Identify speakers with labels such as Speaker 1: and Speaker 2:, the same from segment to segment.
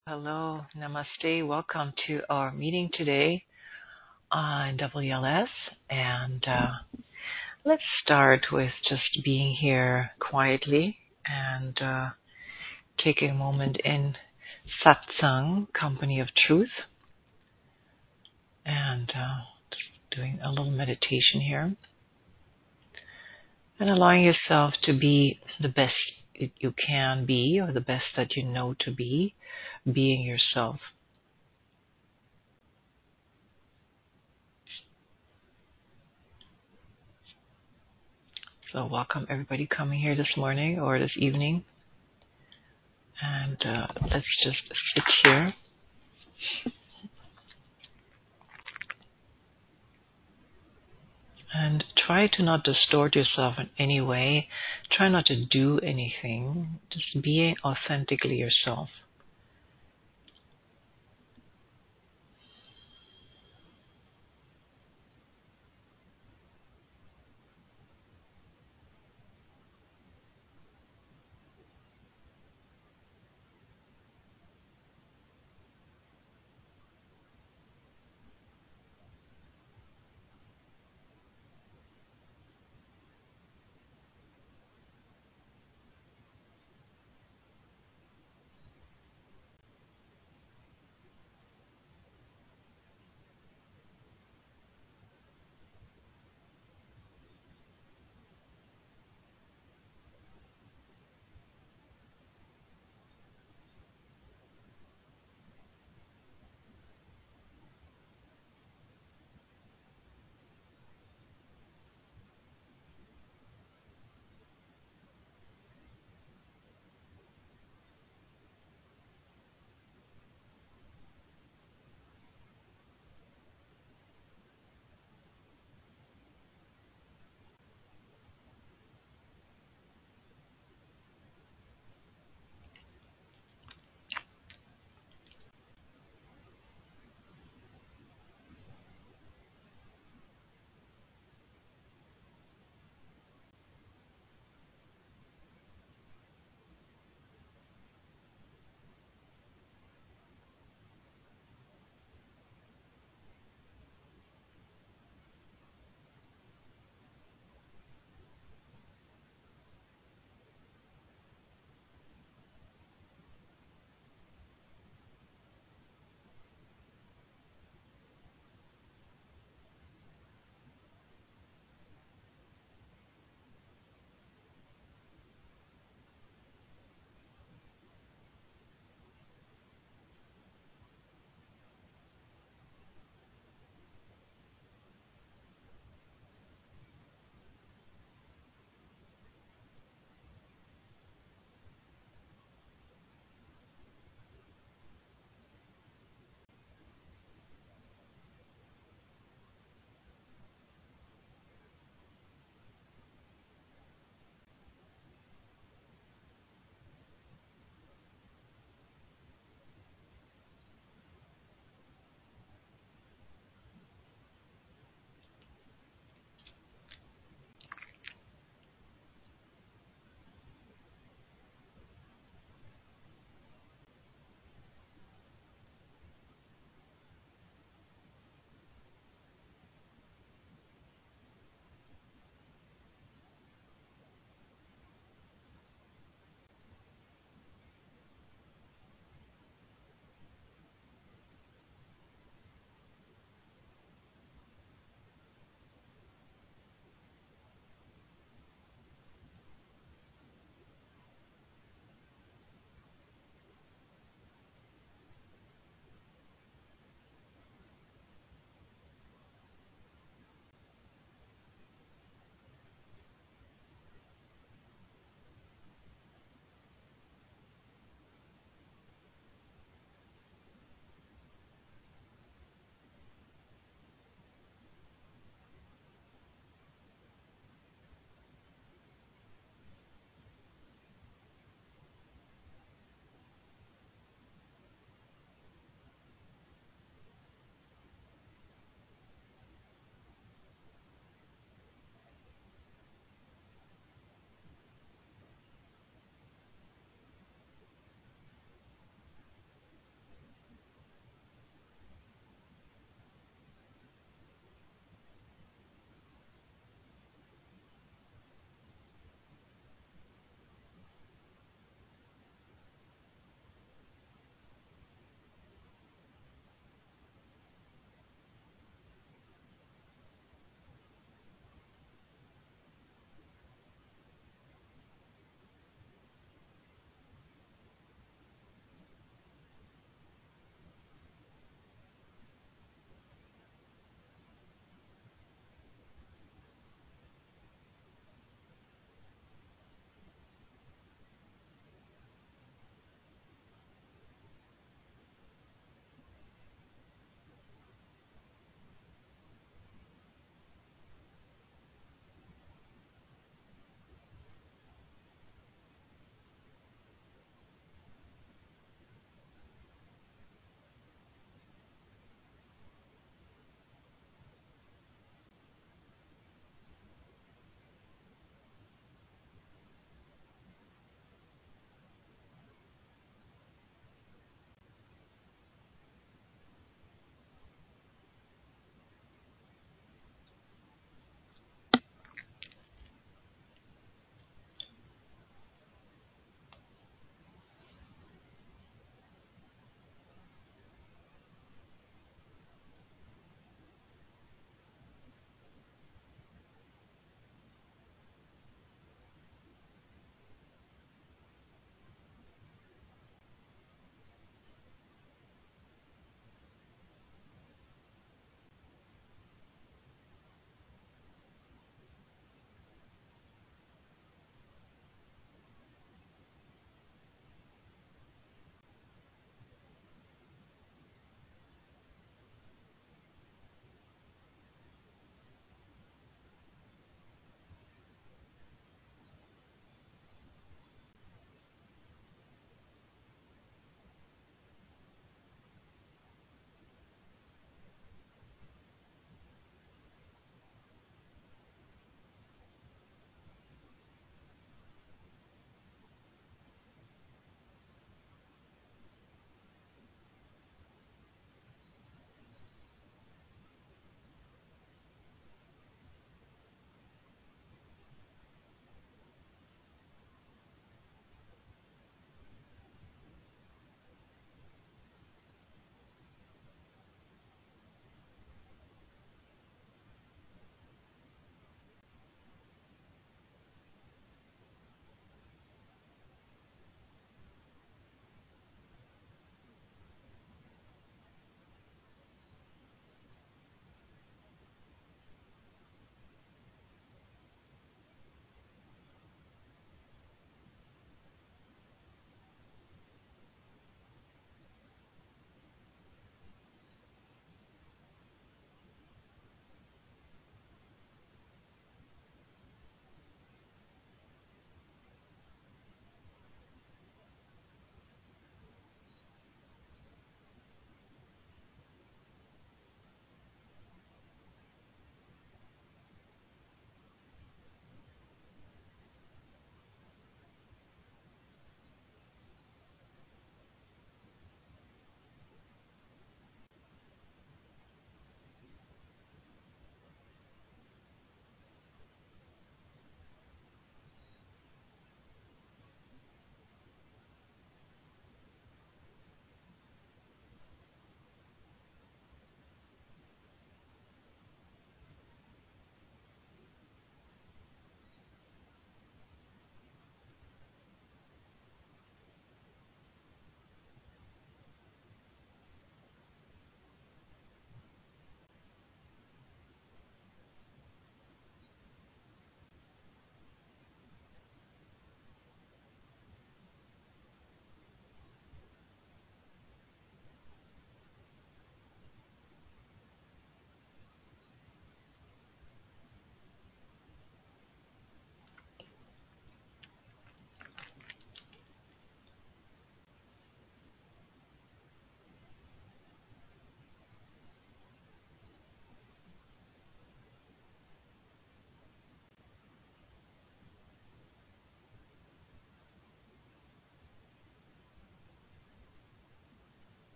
Speaker 1: Hello, namaste. Welcome to our meeting today on WLS. And let's start with just being here quietly and taking a moment in satsang, company of truth, and just doing a little meditation here. And allowing yourself to be the best you can be, or the best that you know to be, being yourself. So welcome everybody coming here this morning or this evening. And let's just sit here. And try to not distort yourself in any way. Try not to do anything. Just being authentically yourself.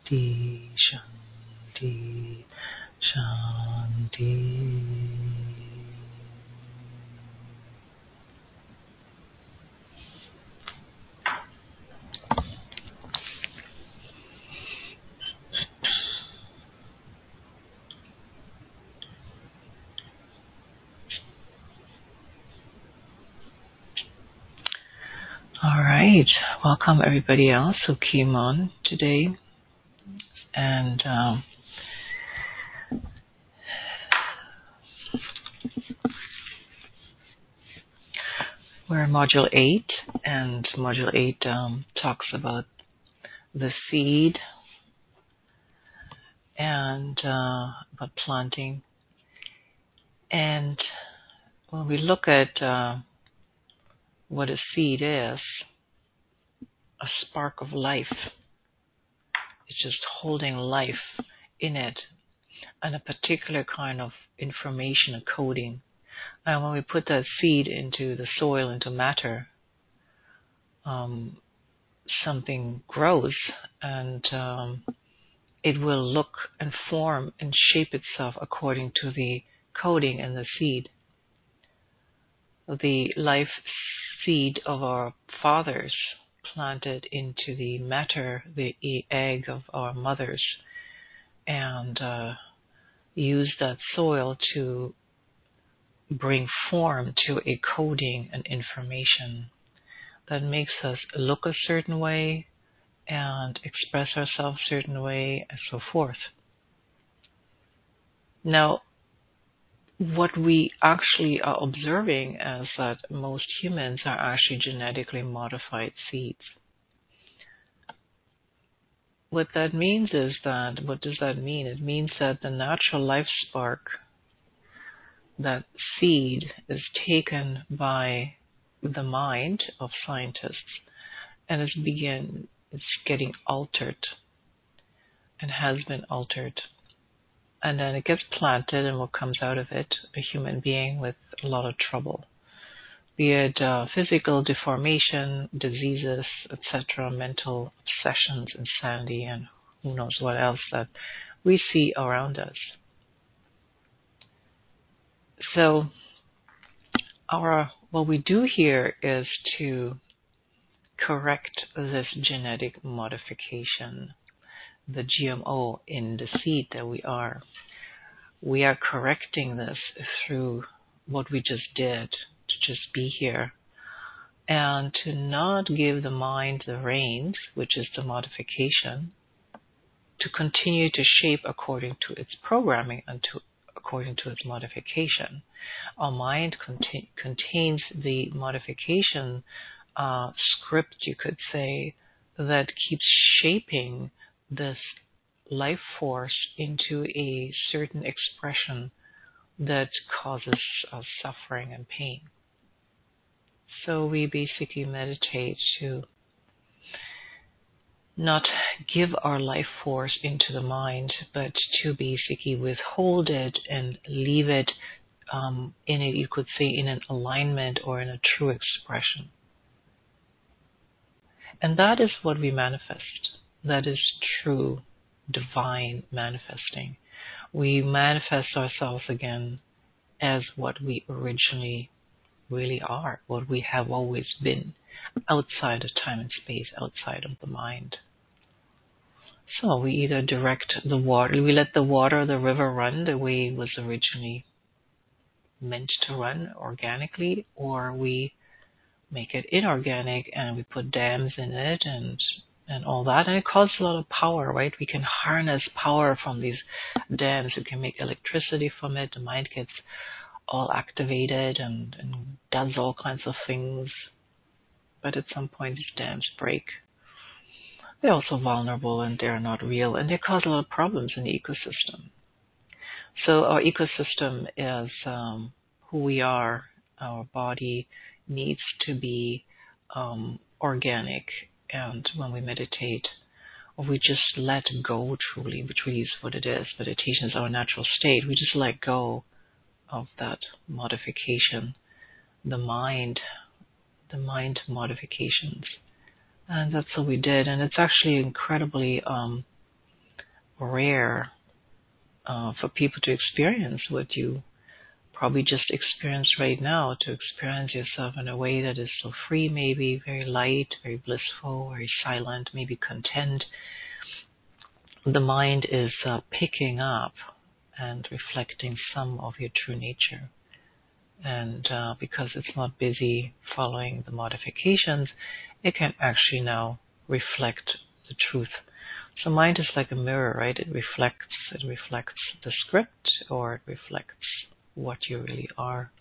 Speaker 1: Shanti, Shanti. All right, welcome everybody else who came on today, and we're in Module 8, and Module 8 talks about the seed and about planting. And when we look at what a seed is, a spark of life. It's just holding life in it and a particular kind of information, a coding. And when we put that seed into the soil, into matter, something grows, and it will look and form and shape itself according to the coding in the seed. The life seed of our fathers planted into the matter, the egg of our mothers, and use that soil to bring form to a coding and information that makes us look a certain way and express ourselves a certain way, and so forth. Now, what we actually are observing is that most humans are actually genetically modified seeds. What that means is that, what does that mean? It means that the natural life spark, that seed, is taken by the mind of scientists, and it's getting altered and has been altered. And then it gets planted, and what comes out of it, a human being with a lot of trouble, be it physical deformation, diseases, etc., mental obsessions, insanity, and who knows what else that we see around us. So what we do here is to correct this genetic modification, the GMO in the seed that we are. We are correcting this through what we just did, to just be here, and to not give the mind the reins, which is the modification, to continue to shape according to its programming and according to its modification. Our mind contains the modification script, you could say, that keeps shaping this life force into a certain expression that causes us suffering and pain. So we basically meditate to not give our life force into the mind, but to basically withhold it and leave it in a, you could say, in an alignment or in a true expression. And that is what we manifest. That is true divine manifesting. We manifest ourselves again as what we originally really are, what we have always been, outside of time and space, outside of the mind. So we either direct the water, we let the water, the river run the way it was originally meant to run organically, or we make it inorganic and we put dams in it and all that, and it causes a lot of power, right? We can harness power from these dams. We can make electricity from it. The mind gets all activated and does all kinds of things. But at some point, these dams break. They're also vulnerable, and they're not real, and they cause a lot of problems in the ecosystem. So our ecosystem is who we are. Our body needs to be organic. And when we meditate, or we just let go truly, which really is what it is. Meditation is our natural state. We just let go of that modification, the mind modifications. And that's what we did. And it's actually incredibly rare for people to experience what you probably just experienced right now, to experience yourself in a way that is so free, maybe very light, very blissful, very silent, maybe content. The mind is picking up and reflecting some of your true nature. And because it's not busy following the modifications, it can actually now reflect the truth. So mind is like a mirror, right? It reflects the script, or it reflects what you really are.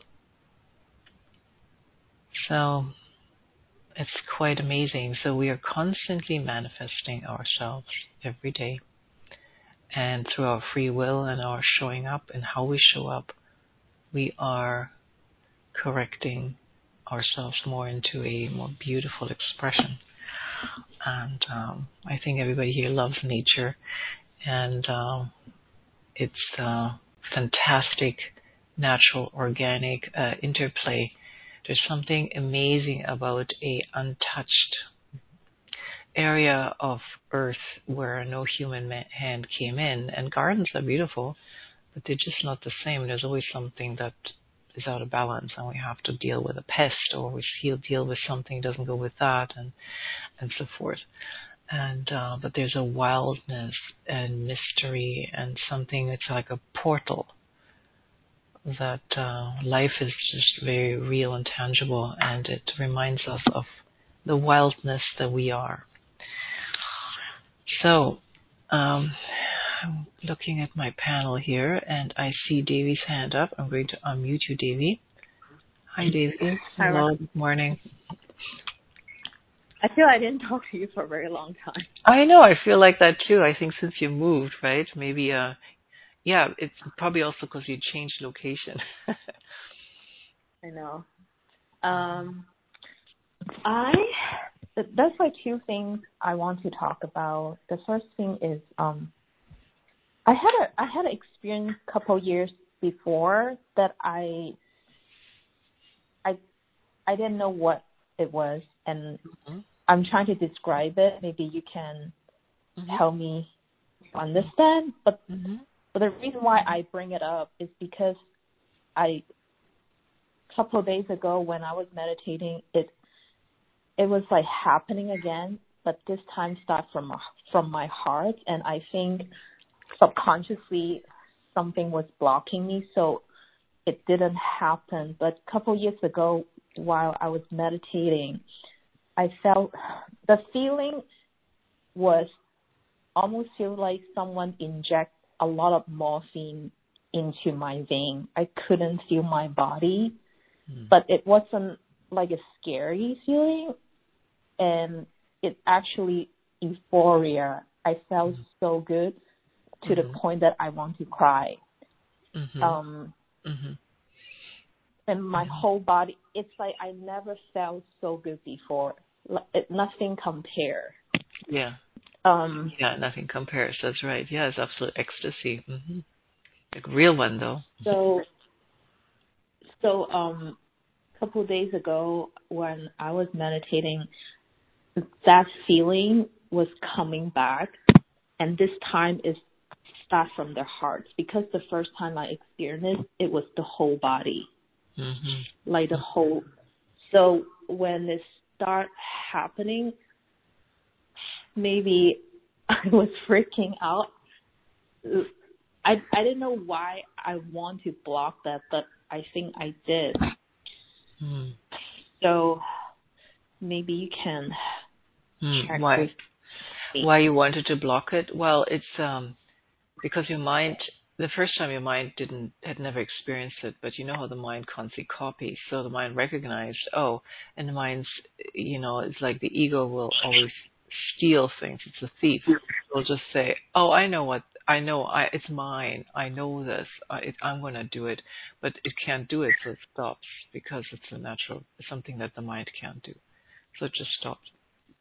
Speaker 1: So it's quite amazing. So we are constantly manifesting ourselves every day. And through our free will and our showing up and how we show up, we are correcting ourselves more into a more beautiful expression. And I think everybody here loves nature, and it's fantastic, natural, organic interplay. There's something amazing about a untouched area of earth where no human hand came in. And gardens are beautiful, but they're just not the same. There's always something that is out of balance, and we have to deal with a pest, or we deal with something that doesn't go with that, and so forth. And but there's a wildness and mystery and something that's like a portal, that life is just very real and tangible, and it reminds us of the wildness that we are. So I'm looking at my panel here, and I see Davy's hand up. I'm going to unmute you, Davy. Hi, Davy. Hello. Good morning.
Speaker 2: I feel I didn't talk to you for a very long time.
Speaker 1: I know. I feel like that too. I think since you moved, right? Maybe, yeah, it's probably also because you changed location.
Speaker 2: I know. There's like two things I want to talk about. The first thing is I had an experience a couple years before that I didn't know what it was, and I'm trying to describe it. Maybe you can help me understand. But the reason why I bring it up is because a couple of days ago when I was meditating, it was like happening again, but this time start from my heart, and I think subconsciously something was blocking me, so it didn't happen. But a couple of years ago, while I was meditating, I felt the feeling was almost feel like someone inject a lot of morphine into my vein. I couldn't feel my body, but it wasn't like a scary feeling, and it actually euphoria. I felt so good to the point that I want to cry. And my whole body, it's like I never felt so good before. Nothing compared.
Speaker 1: Yeah. Yeah, nothing compares. That's right. Yeah, it's absolute ecstasy. Like real one, though.
Speaker 2: So a couple of days ago when I was meditating, that feeling was coming back, and this time it start from the heart, because the first time I experienced it was the whole body, like the whole. So when it start happening, maybe I was freaking out. I didn't know why I want to block that, but I think I did. So maybe you can check
Speaker 1: why you wanted to block it. Well, it's because your mind, the first time your mind had never experienced it, but you know how the mind constantly copies. So the mind recognized, and the mind's, it's like the ego will always steal things. It's a thief. It'll just say, it's mine. I know this. I'm going to do it, but it can't do it, so it stops, because it's something that the mind can't do. So it just stopped.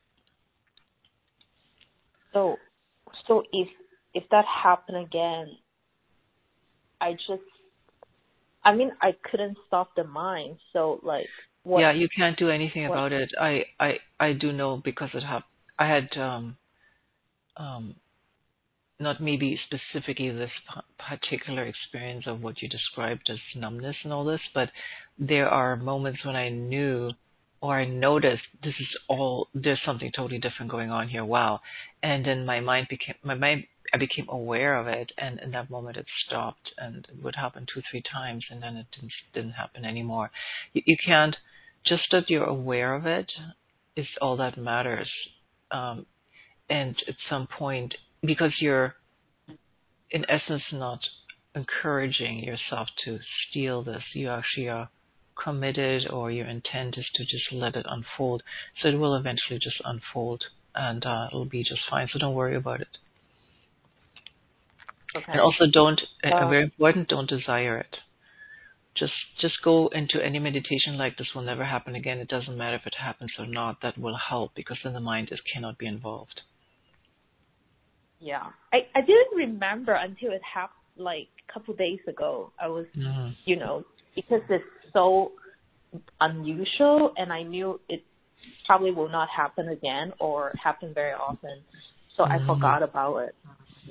Speaker 2: So if that happened again, I couldn't stop the mind. So like, what?
Speaker 1: Yeah, you can't do anything about it. I do know, because it happened. I had not maybe specifically this particular experience of what you described as numbness and all this, but there are moments when I knew or I noticed there's something totally different going on here. Wow. And then I became aware of it, and in that moment it stopped, and it would happen 2-3 times, and then it didn't happen anymore. You can't, just that you're aware of it is all that matters. And at some point, because you're in essence not encouraging yourself to steal this, you actually are committed, or your intent is to just let it unfold. So it will eventually just unfold, and it'll be just fine. So don't worry about it.
Speaker 2: Okay.
Speaker 1: And also very important, don't desire it. Just go into any meditation like this will never happen again. It doesn't matter if it happens or not. That will help, because then the mind cannot be involved.
Speaker 2: Yeah. I didn't remember until it happened like a couple of days ago. I was, because it's so unusual, and I knew it probably will not happen again or happen very often. So I forgot about it.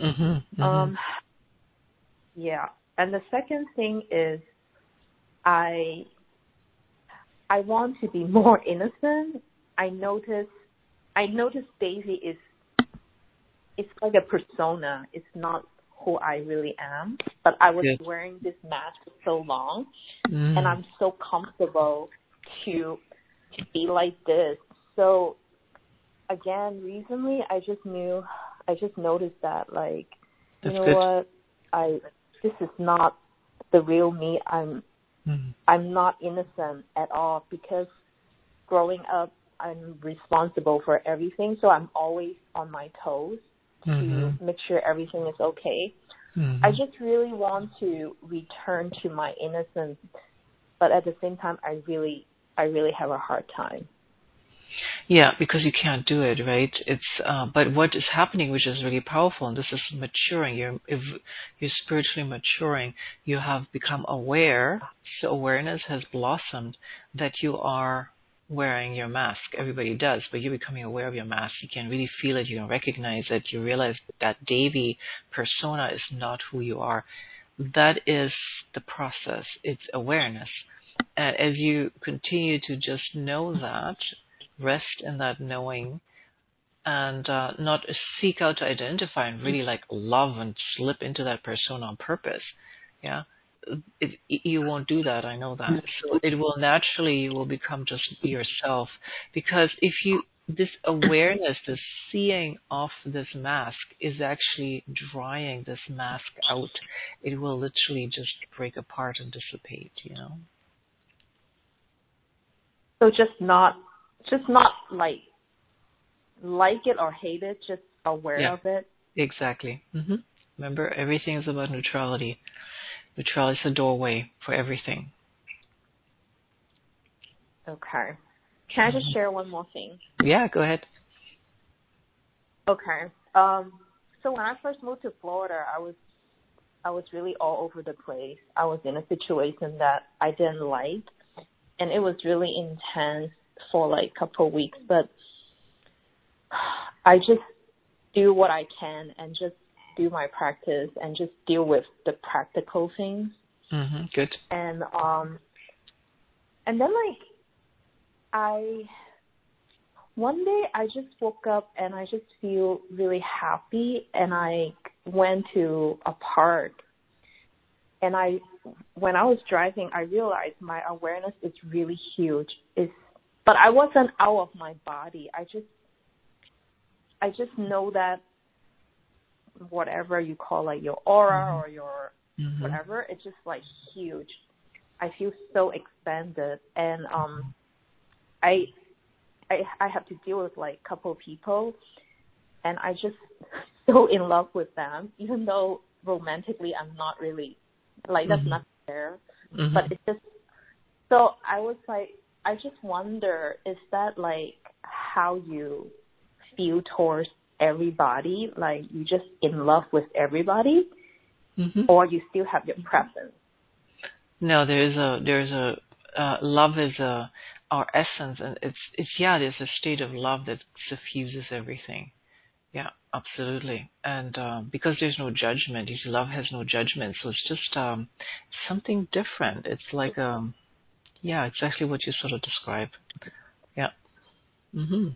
Speaker 2: Yeah. And the second thing is I want to be more innocent. I noticed Daisy it's like a persona. It's not who I really am. But I was wearing this mask for so long, and I'm so comfortable to be like this. So again, recently I just noticed that, like,
Speaker 1: That's
Speaker 2: you know
Speaker 1: good.
Speaker 2: what, this is not the real me. I'm not innocent at all, because growing up I'm responsible for everything, so I'm always on my toes to make sure everything is okay. I just really want to return to my innocence, but at the same time I really have a hard time.
Speaker 1: Yeah, because you can't do it, right? But what is happening, which is really powerful, and this is maturing. You're spiritually maturing. You have become aware. So awareness has blossomed that you are wearing your mask. Everybody does, but you're becoming aware of your mask. You can really feel it. You can recognize it. You realize that Devi persona is not who you are. That is the process. It's awareness. And as you continue to just know that, rest in that knowing, and not seek out to identify and really like love and slip into that persona on purpose. Yeah, you won't do that. I know that. So it will naturally, you will become just yourself, because this awareness, this seeing off this mask is actually drying this mask out. It will literally just break apart and dissipate.
Speaker 2: So just not like it or hate it, just aware of it.
Speaker 1: Exactly. Remember, everything is about neutrality. Neutrality is a doorway for everything.
Speaker 2: Okay. Can I just share one more thing?
Speaker 1: Yeah, go ahead.
Speaker 2: Okay. So when I first moved to Florida, I was really all over the place. I was in a situation that I didn't like, and it was really intense for like a couple of weeks, but I just do what I can and just do my practice and just deal with the practical things.
Speaker 1: Good.
Speaker 2: And then one day I just woke up and I just feel really happy, and I went to a park, and when I was driving, I realized my awareness is really huge. But I wasn't out of my body. I just know that whatever you call like your aura or your whatever, it's just like huge. I feel so expanded, and I have to deal with like a couple of people, and I just so in love with them, even though romantically I'm not really like that's not there, but it's just so I was like, I just wonder, is that like how you feel towards everybody, like you just in love with everybody, or you still have your preference?
Speaker 1: No, there's a love is our essence, and it's there's a state of love that suffuses everything. Yeah, absolutely. And because there's no judgment, you see, love has no judgment, so it's just something different. It's like yeah, exactly what you sort of described. Yeah. Mhm.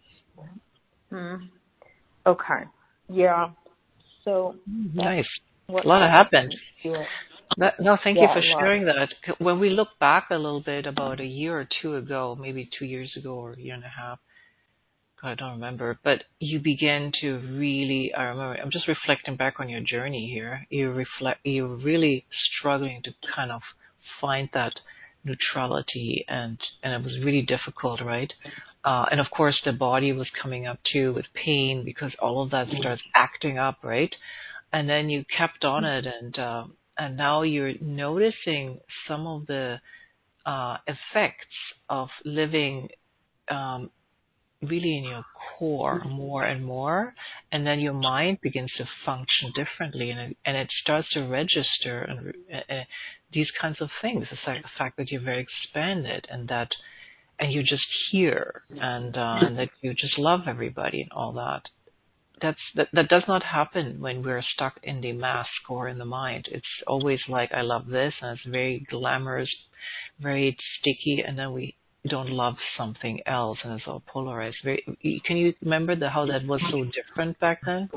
Speaker 2: Okay. Yeah. So
Speaker 1: Nice.
Speaker 2: what
Speaker 1: A lot
Speaker 2: I
Speaker 1: has
Speaker 2: have
Speaker 1: happened.
Speaker 2: been doing.
Speaker 1: No, thank you
Speaker 2: Yeah,
Speaker 1: for
Speaker 2: a lot.
Speaker 1: sharing that. When we look back a little bit about a year or two ago, maybe 2 years ago or a year and a half, I don't remember, but you begin to really, I remember, I'm just reflecting back on your journey here. You're really struggling to kind of find that neutrality, and it was really difficult, right? And of course the body was coming up too with pain because all of that starts acting up, right? And then you kept on it, and now you're noticing some of the effects of living um, really in your core more and more, and then your mind begins to function differently, and it starts to register and these kinds of things. It's like the fact that you're very expanded, and you're just here, and that you just love everybody and all that. That does not happen when we're stuck in the mask or in the mind. It's always like, I love this, and it's very glamorous, very sticky, and then we don't love something else, and it's all polarized. Can you remember how that was so different back then?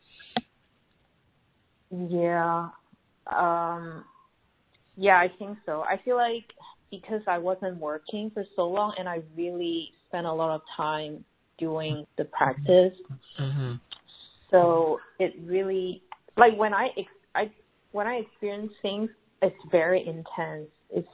Speaker 2: Yeah. Yeah, I think so. I feel like because I wasn't working for so long and I really spent a lot of time doing the practice.
Speaker 1: Mm-hmm.
Speaker 2: So it really, like when I experience things, it's very intense.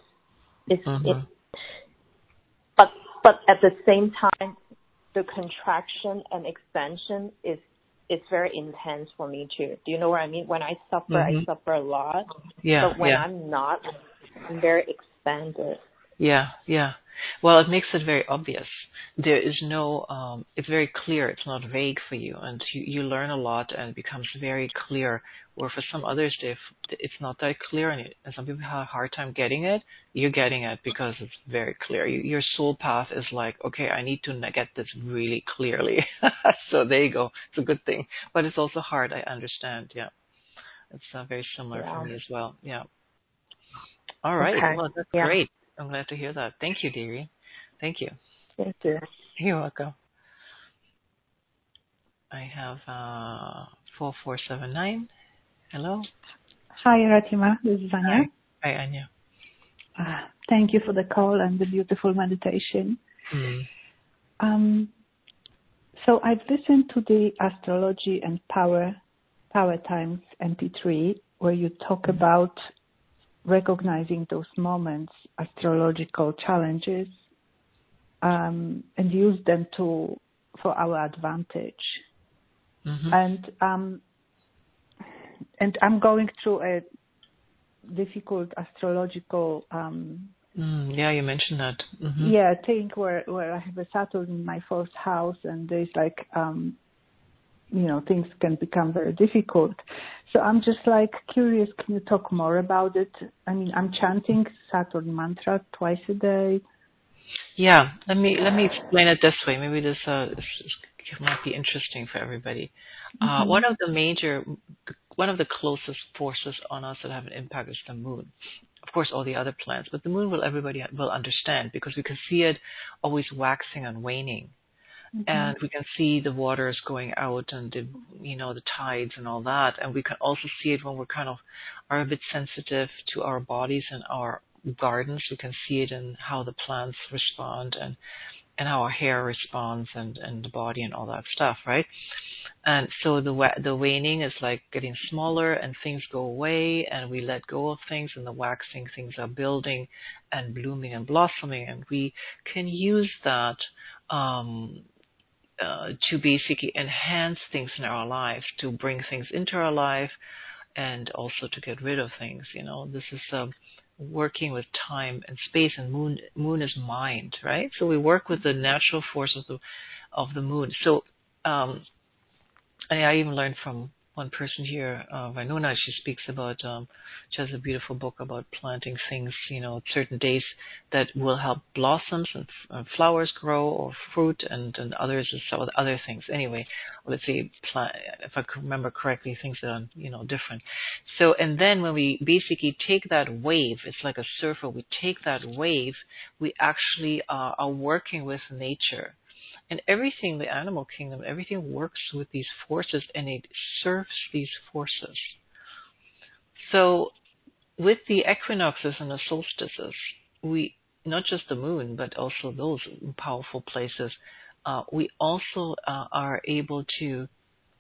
Speaker 2: But at the same time, the contraction and expansion is very intense for me too. Do you know what I mean? When I suffer, I suffer a lot.
Speaker 1: Yeah.
Speaker 2: But when I'm not, I'm very expanded.
Speaker 1: Yeah, yeah. Well, it makes it very obvious. There is no, it's very clear. It's not vague for you. And you learn a lot and it becomes very clear. Where for some others, it's not that clear and some people have a hard time getting it. You're getting it because it's very clear. Your soul path is like, okay, I need to get this really clearly. So there you go. It's a good thing. But it's also hard, I understand. Yeah. It's very similar for me as well. Yeah. All right.
Speaker 2: Okay.
Speaker 1: Well, that's great. I'm glad to hear that. Thank you, dearie. Thank you.
Speaker 2: Thank you.
Speaker 1: You're welcome. I have 4479. Hello.
Speaker 3: Hi, Ratima. This is Anya.
Speaker 1: Hi, Anya.
Speaker 3: Thank you for the call and the beautiful meditation. So I've listened to the Astrology and Power Times MP3, where you talk about recognizing those moments, astrological challenges, and use them for our advantage. And I'm going through a difficult astrological
Speaker 1: yeah, you mentioned that.
Speaker 3: Yeah, thing where I have a Saturn in my first house, and there's like things can become very difficult. So I'm just like curious, can you talk more about it? I mean, I'm chanting Saturn mantra twice a day.
Speaker 1: Yeah, let me explain it this way. Maybe this might be interesting for everybody. One of the closest forces on us that have an impact is the moon. Of course, all the other planets, but the moon everybody will understand because we can see it always waxing and waning. And we can see the waters going out and the tides and all that. And we can also see it when we're kind of are a bit sensitive to our bodies and our gardens. We can see it in how the plants respond and how our hair responds and the body and all that stuff, right? And so the waning is like getting smaller and things go away and we let go of things, and the waxing things are building and blooming and blossoming, and we can use that to basically enhance things in our life, to bring things into our life, and also to get rid of things. This is working with time and space, and moon is mind, right? So we work with the natural force of the moon. So, and I even learned from one person here, Vinona, she speaks about, she has a beautiful book about planting things, certain days that will help blossoms and flowers grow, or fruit, and others is so other things. Anyway, let's say, if I remember correctly, things that are, different. So, and then when we basically take that wave, it's like a surfer, we take that wave, we actually are working with nature. And everything, the animal kingdom, everything works with these forces, and it serves these forces. So with the equinoxes and the solstices, we, not just the moon, but also those powerful places, we also are able to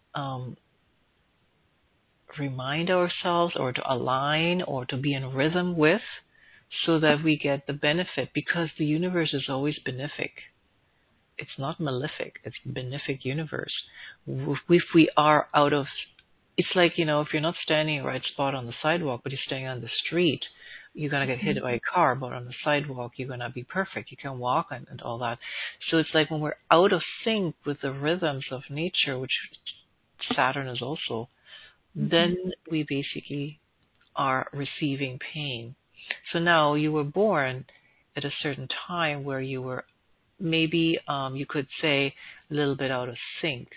Speaker 1: remind ourselves, or to align, or to be in rhythm with, so that we get the benefit, because the universe is always benefic. It's not malefic, it's benefic universe. If we are out of, it's like, if you're not standing in the right spot on the sidewalk, but you're standing on the street, you're going to get hit by a car, but on the sidewalk, you're going to be perfect. You can walk and all that. So it's like when we're out of sync with the rhythms of nature, which Saturn is also, then we basically are receiving pain. So now you were born at a certain time where you were maybe you could say a little bit out of sync,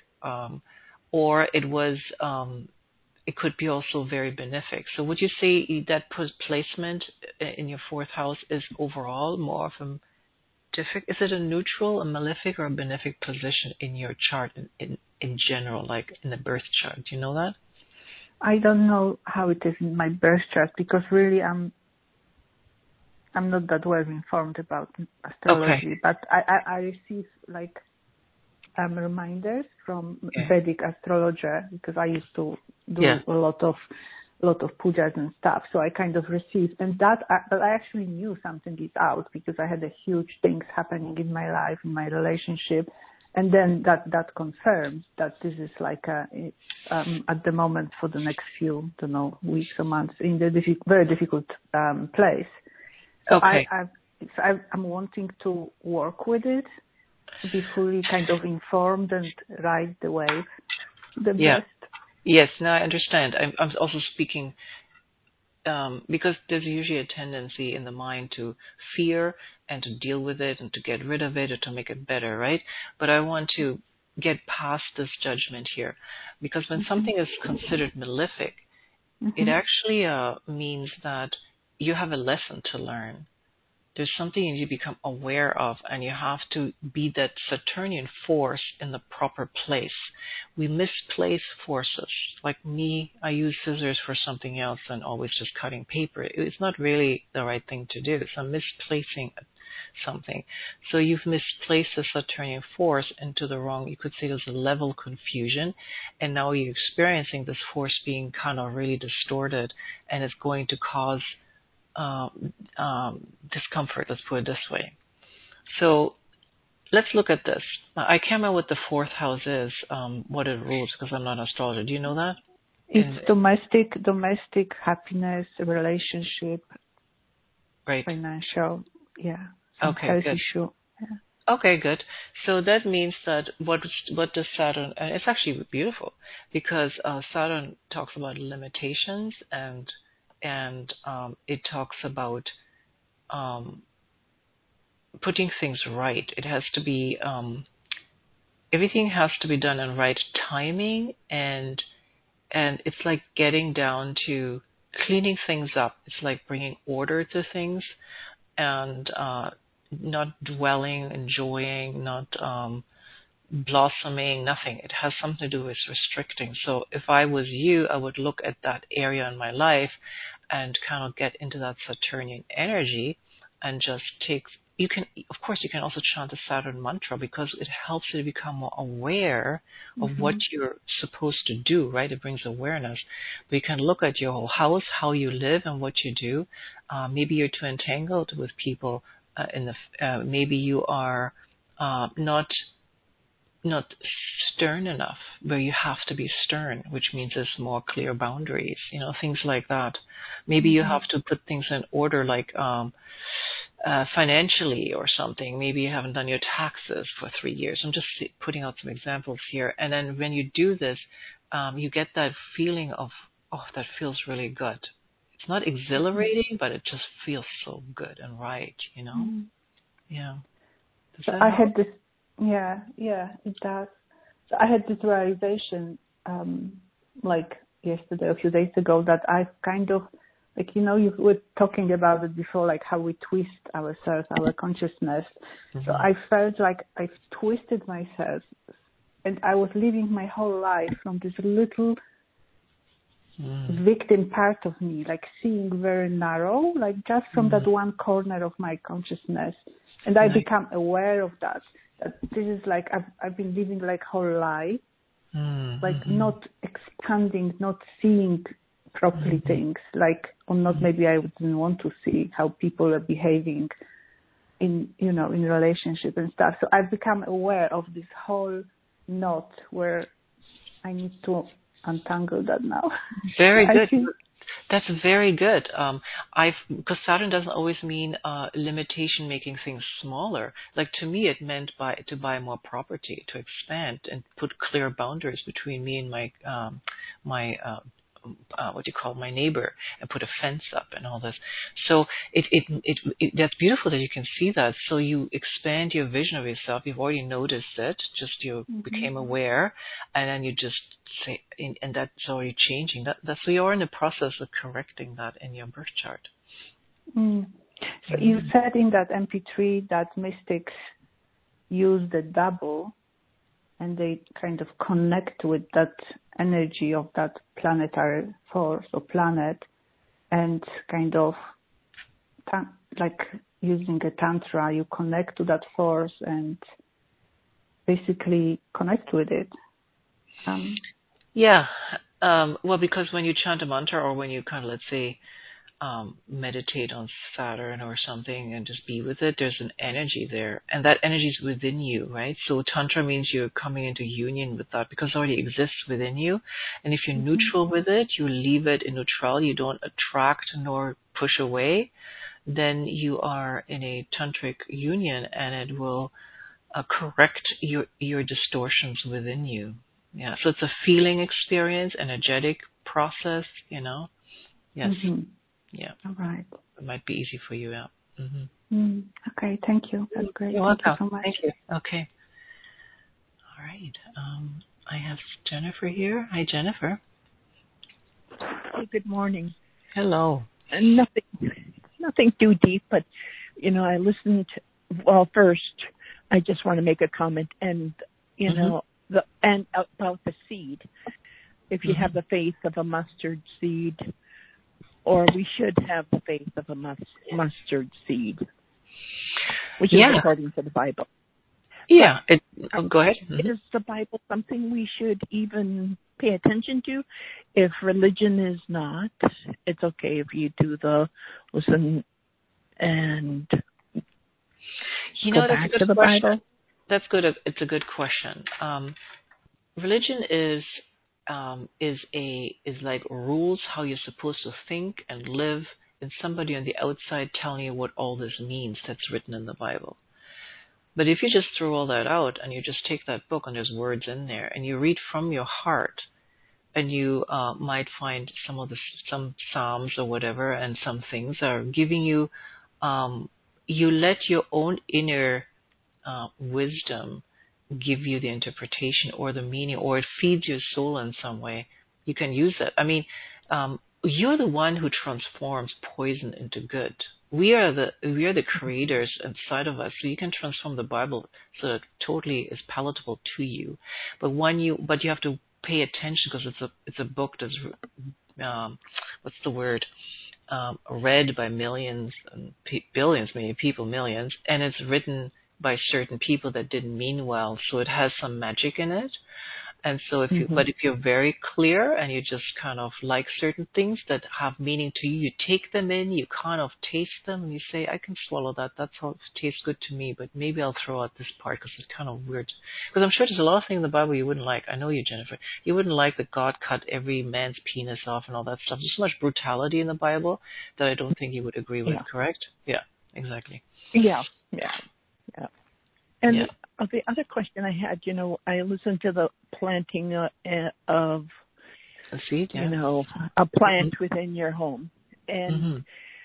Speaker 1: or it was it could be also very benefic. So would you say that placement in your fourth house is overall more of a benefic? Is it a neutral, a malefic, or a benefic position in your chart in general, like in the birth chart? Do you know that?
Speaker 3: I don't know how it is in my birth chart, because really I'm not that well informed about astrology,
Speaker 1: okay.
Speaker 3: but I receive reminders from Vedic astrologer, because I used to do a lot of pujas and stuff. So I kind of received, and but I actually knew something is out, because I had a huge things happening in my life, in my relationship, and then that confirms that this is at the moment for the next few, weeks or months, in the very difficult place. So
Speaker 1: okay.
Speaker 3: I'm wanting to work with it, to be fully kind of informed and ride the wave the best.
Speaker 1: Yes, now I understand. I'm also speaking because there's usually a tendency in the mind to fear and to deal with it and to get rid of it or to make it better, right? But I want to get past this judgment here, because when something is considered malefic, it actually means that you have a lesson to learn. There's something you become aware of, and you have to be that Saturnian force in the proper place. We misplace forces. Like me, I use scissors for something else than always just cutting paper. It's not really the right thing to do. So I'm misplacing something. So you've misplaced the Saturnian force into the wrong, you could say there's a level confusion, and now you're experiencing this force being kind of really distorted, and it's going to cause discomfort, let's put it this way. So let's look at this. I can't remember what the fourth house is, what it rules, because I'm not an astrologer. Do you know that?
Speaker 3: It's domestic happiness, relationship,
Speaker 1: right,
Speaker 3: financial,
Speaker 1: health
Speaker 3: issue. Yeah.
Speaker 1: Okay, good. So that means that what does Saturn, and it's actually beautiful, because Saturn talks about limitations, and it talks about putting things right. It has to be everything has to be done in right timing, and it's like getting down to cleaning things up. It's like bringing order to things, and not dwelling, enjoying, not blossoming, nothing. It has something to do with restricting. So if I was you, I would look at that area in my life and kind of get into that Saturnian energy and just take, you can also chant the Saturn mantra, because it helps you to become more aware of what you're supposed to do, right? It brings awareness. But you can look at your whole house, how you live and what you do. Maybe you're too entangled with people maybe you are not stern enough, where you have to be stern, which means there's more clear boundaries, things like that. Maybe you have to put things in order, like financially or something. Maybe you haven't done your taxes for 3 years. I'm just putting out some examples here. And then when you do this, you get that feeling of, oh, that feels really good. It's not exhilarating, but it just feels so good and right, you know? Mm-hmm. Yeah.
Speaker 3: So I had this, yeah, it does. So I had this realization, like yesterday, a few days ago, that I've kind of, like, you know, you were talking about it before, like how we twist ourselves, our consciousness. Mm-hmm. So I felt like I've twisted myself, and I was living my whole life from this little victim part of me, like seeing very narrow, like just from that one corner of my consciousness. And I become aware of that this is like, I've been living like whole life, like not expanding, not seeing properly things, like, or not maybe I didn't want to see how people are behaving in, you know, in relationship and stuff. So I've become aware of this whole knot where I need to untangle that now.
Speaker 1: Very good. That's very good. Because Saturn doesn't always mean limitation, making things smaller. Like, to me, it meant to buy more property, to expand and put clear boundaries between me and my my neighbor, and put a fence up and all this. So it that's beautiful that you can see that. So you expand your vision of yourself. You've already noticed it. Just you became aware, and then you just say, and that's already changing. That's so you're in the process of correcting that in your birth chart.
Speaker 3: So you said in that MP3 that mystics use the double, and they kind of connect with that energy of that planetary force or planet, and kind of like using a tantra, you connect to that force and basically connect with it.
Speaker 1: Well, because when you chant a mantra, or when you kind of, let's say, meditate on Saturn or something and just be with it, there's an energy there, and that energy is within you, right? So Tantra means you're coming into union with that because it already exists within you. And if you're neutral with it, you leave it in neutral, you don't attract nor push away, then you are in a tantric union, and it will correct your distortions within you. Yeah, so it's a feeling experience, energetic process, you know. Yes. Yeah.
Speaker 3: All right.
Speaker 1: It might be easy for you, yeah.
Speaker 3: Okay, thank you. That's great.
Speaker 1: You're
Speaker 3: welcome.
Speaker 1: Thank you so much.
Speaker 3: Thank
Speaker 1: you. Okay. All right. I have Jennifer here. Hi, Jennifer.
Speaker 4: Hey, good morning.
Speaker 1: Hello.
Speaker 4: Nothing too deep, but, you know, I listened. Well, first, I just want to make a comment, and, you know, and about the seed. If you have the faith of a mustard seed, or we should have the faith of a mustard seed, which is according to the Bible.
Speaker 1: Yeah. Go ahead.
Speaker 4: Is the Bible something we should even pay attention to? If religion is not, it's okay if you do the listen and go back to the Bible.
Speaker 1: That's good. It's a good question. Religion is like rules how you're supposed to think and live, and somebody on the outside telling you what all this means that's written in the Bible. But if you just throw all that out and you just take that book and there's words in there and you read from your heart, and you might find some psalms or whatever, and some things are giving you, you let your own inner wisdom give you the interpretation or the meaning, or it feeds your soul in some way. You can use it. I mean, you're the one who transforms poison into good. We are the creators inside of us, so you can transform the Bible so that it totally is palatable to you. But you have to pay attention, because it's a book that's read by millions and billions, maybe people, millions, and it's written by certain people that didn't mean well, so it has some magic in it. And so if you're very clear and you just kind of like certain things that have meaning to you, you take them in, you kind of taste them, and you say, I can swallow that. That's how it tastes good to me, but maybe I'll throw out this part because it's kind of weird. Because I'm sure there's a lot of things in the Bible you wouldn't like. I know you, Jennifer. You wouldn't like that God cut every man's penis off and all that stuff. There's so much brutality in the Bible that I don't think you would agree with, correct? Yeah, exactly.
Speaker 4: Yeah. And the other question I had, I listened to the planting of
Speaker 1: a seed, yeah.
Speaker 4: A plant within your home, and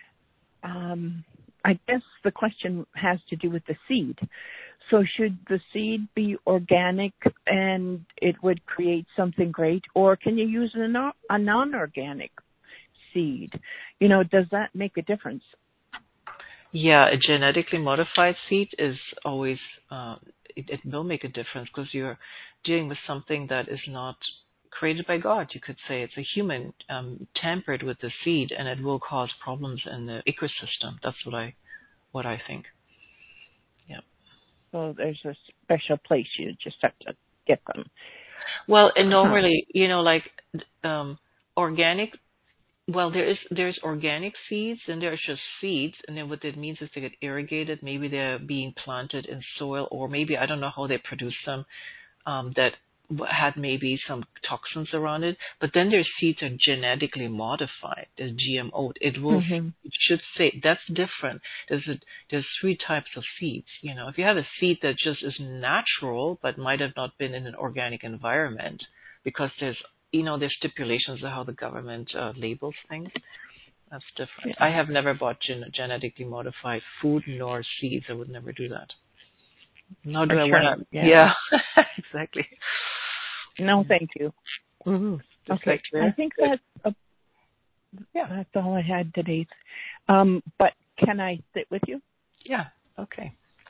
Speaker 4: I guess the question has to do with the seed. So should the seed be organic and it would create something great, or can you use a non-organic seed? Does that make a difference?
Speaker 1: Yeah, a genetically modified seed is always, it will make a difference because you're dealing with something that is not created by God. You could say it's a human tampered with the seed, and it will cause problems in the ecosystem. That's what I think. Yeah.
Speaker 4: So there's a special place you just have to get them.
Speaker 1: Well, and normally, organic. Well, there's organic seeds, and there's just seeds, and then what that means is they get irrigated. Maybe they're being planted in soil, or maybe I don't know how they produce them. That had maybe some toxins around it, but then their seeds are genetically modified. There's GMO. It should say that's different. There's 3 types of seeds. If you have a seed that just is natural, but might have not been in an organic environment, because there's stipulations of how the government labels things. That's different. Yeah. I have never bought genetically modified food nor seeds. I would never do that. No, do I want to? Yeah, exactly.
Speaker 4: No, thank you.
Speaker 1: Okay,
Speaker 4: I think that's that's all I had today. But can I sit with you?
Speaker 1: Yeah. Okay.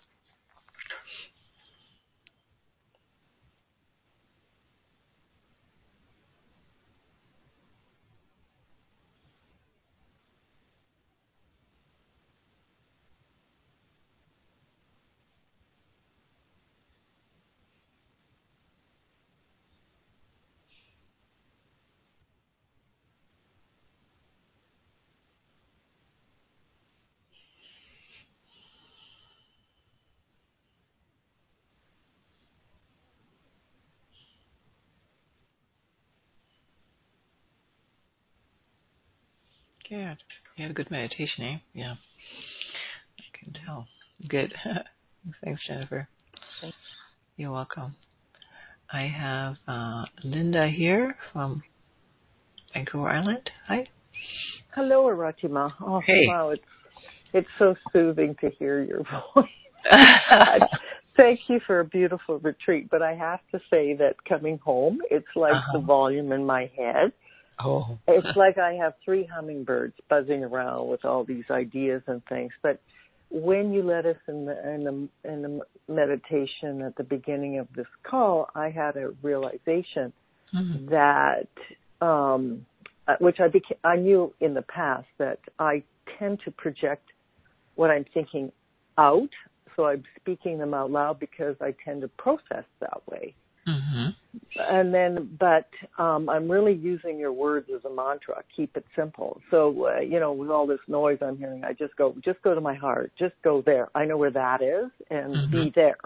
Speaker 1: Good. You had a good meditation, eh? Yeah. I can tell. Good. Thanks, Jennifer.
Speaker 4: Thanks.
Speaker 1: You're welcome. I have Linda here from Vancouver Island. Hi.
Speaker 5: Hello, Aratima. Oh,
Speaker 1: hey.
Speaker 5: Wow, it's so soothing to hear your voice. Thank you for a beautiful retreat, but I have to say that coming home, it's like the volume in my head.
Speaker 1: Oh.
Speaker 5: It's like I have 3 hummingbirds buzzing around with all these ideas and things. But when you led us in the meditation at the beginning of this call, I had a realization that, which I knew in the past, that I tend to project what I'm thinking out. So I'm speaking them out loud because I tend to process that way. And then, but I'm really using your words as a mantra. Keep it simple. So, with all this noise I'm hearing, I just go to my heart. Just go there. I know where that is, and be there.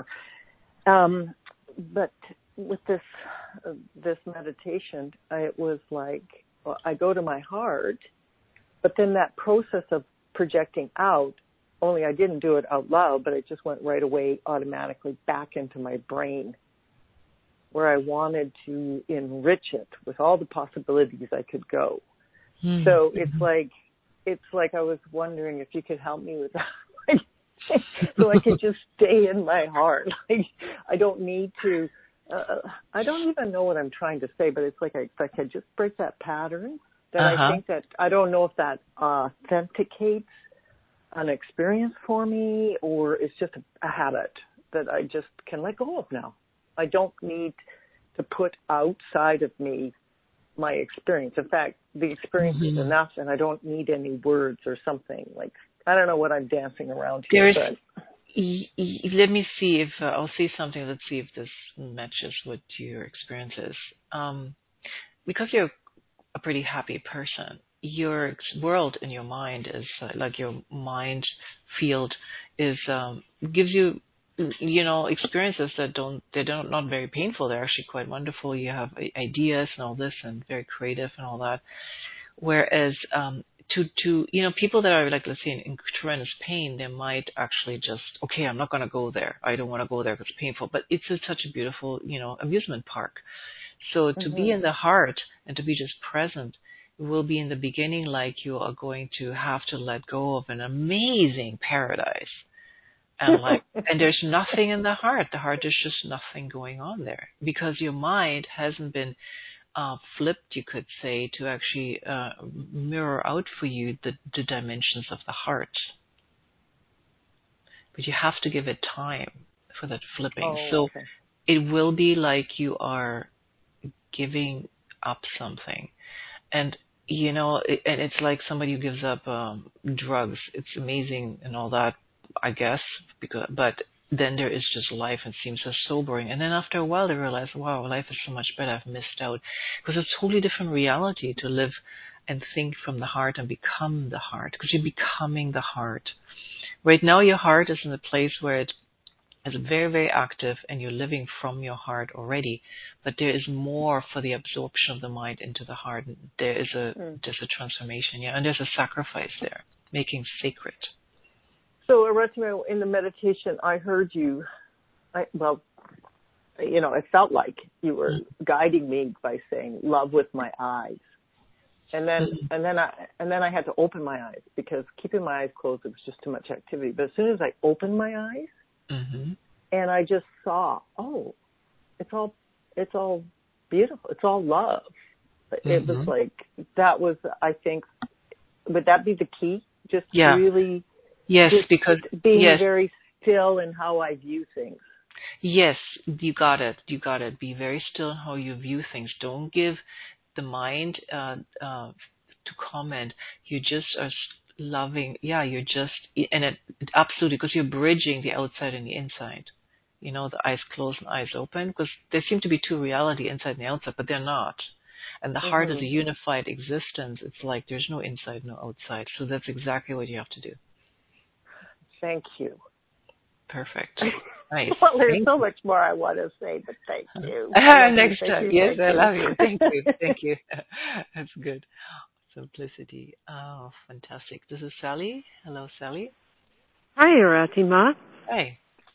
Speaker 5: But with this meditation, it was like, I go to my heart, but then that process of projecting out, only I didn't do it out loud, but it just went right away automatically back into my brain, where I wanted to enrich it with all the possibilities I could go. So it's like I was wondering if you could help me with that, so I could just stay in my heart. I don't need to. I don't even know what I'm trying to say, but it's like if I could just break that pattern. That I think that I don't know if that authenticates an experience for me, or it's just a habit that I just can let go of now. I don't need to put outside of me my experience. In fact, the experience is enough, and I don't need any words or something. Like, I don't know what I'm dancing around here.
Speaker 1: Let me see if I'll see something. Let's see if this matches what your experience is. Because you're a pretty happy person, your world in your mind is like your mind field is gives you experiences they're not very painful. They're actually quite wonderful. You have ideas and all this, and very creative and all that. Whereas to people that are like, let's say, in tremendous pain, they might actually just, okay, I'm not going to go there. I don't want to go there because it's painful. But it's such a beautiful, amusement park. So to be in the heart and to be just present will be in the beginning like you are going to have to let go of an amazing paradise. And there's nothing in the heart. The heart, there's just nothing going on there because your mind hasn't been flipped, you could say, to actually mirror out for you the dimensions of the heart. But you have to give it time for that flipping.
Speaker 5: Oh, okay.
Speaker 1: It will be like you are giving up something. And, and it's like somebody who gives up drugs. It's amazing and all that, I guess, but then there is just life and it seems so sobering. And then after a while they realize, wow, life is so much better. I've missed out. Because it's a totally different reality to live and think from the heart and become the heart. Because you're becoming the heart. Right now your heart is in a place where it is very, very active and you're living from your heart already. But there is more for the absorption of the mind into the heart. There's a transformation, and there's a sacrifice there, making sacred.
Speaker 5: So, Aratima, in the meditation, I heard you, it felt like you were guiding me by saying, love with my eyes. And then I had to open my eyes because keeping my eyes closed, it was just too much activity. But as soon as I opened my eyes and I just saw, it's all beautiful. It's all love. It was like, that was, I think, would that be the key? Just really...
Speaker 1: Yes, because
Speaker 5: being very still in how I view things.
Speaker 1: Yes, you got it. Be very still in how you view things. Don't give the mind to comment. You just are loving. Yeah, you're just, and it absolutely, because you're bridging the outside and the inside. The eyes closed and eyes open, because there seem to be two reality, inside and the outside, but they're not. And the heart is a unified existence. It's like there's no inside, no outside. So that's exactly what you have to do.
Speaker 5: Thank you.
Speaker 1: Perfect. Nice.
Speaker 5: Well, there's so much more I want to say, but thank you.
Speaker 1: Next time. Yes, I love you. Thank you. Thank you. That's good. Simplicity. Oh, fantastic. This is Sally. Hello, Sally.
Speaker 6: Hi, Aratima.
Speaker 1: Hi.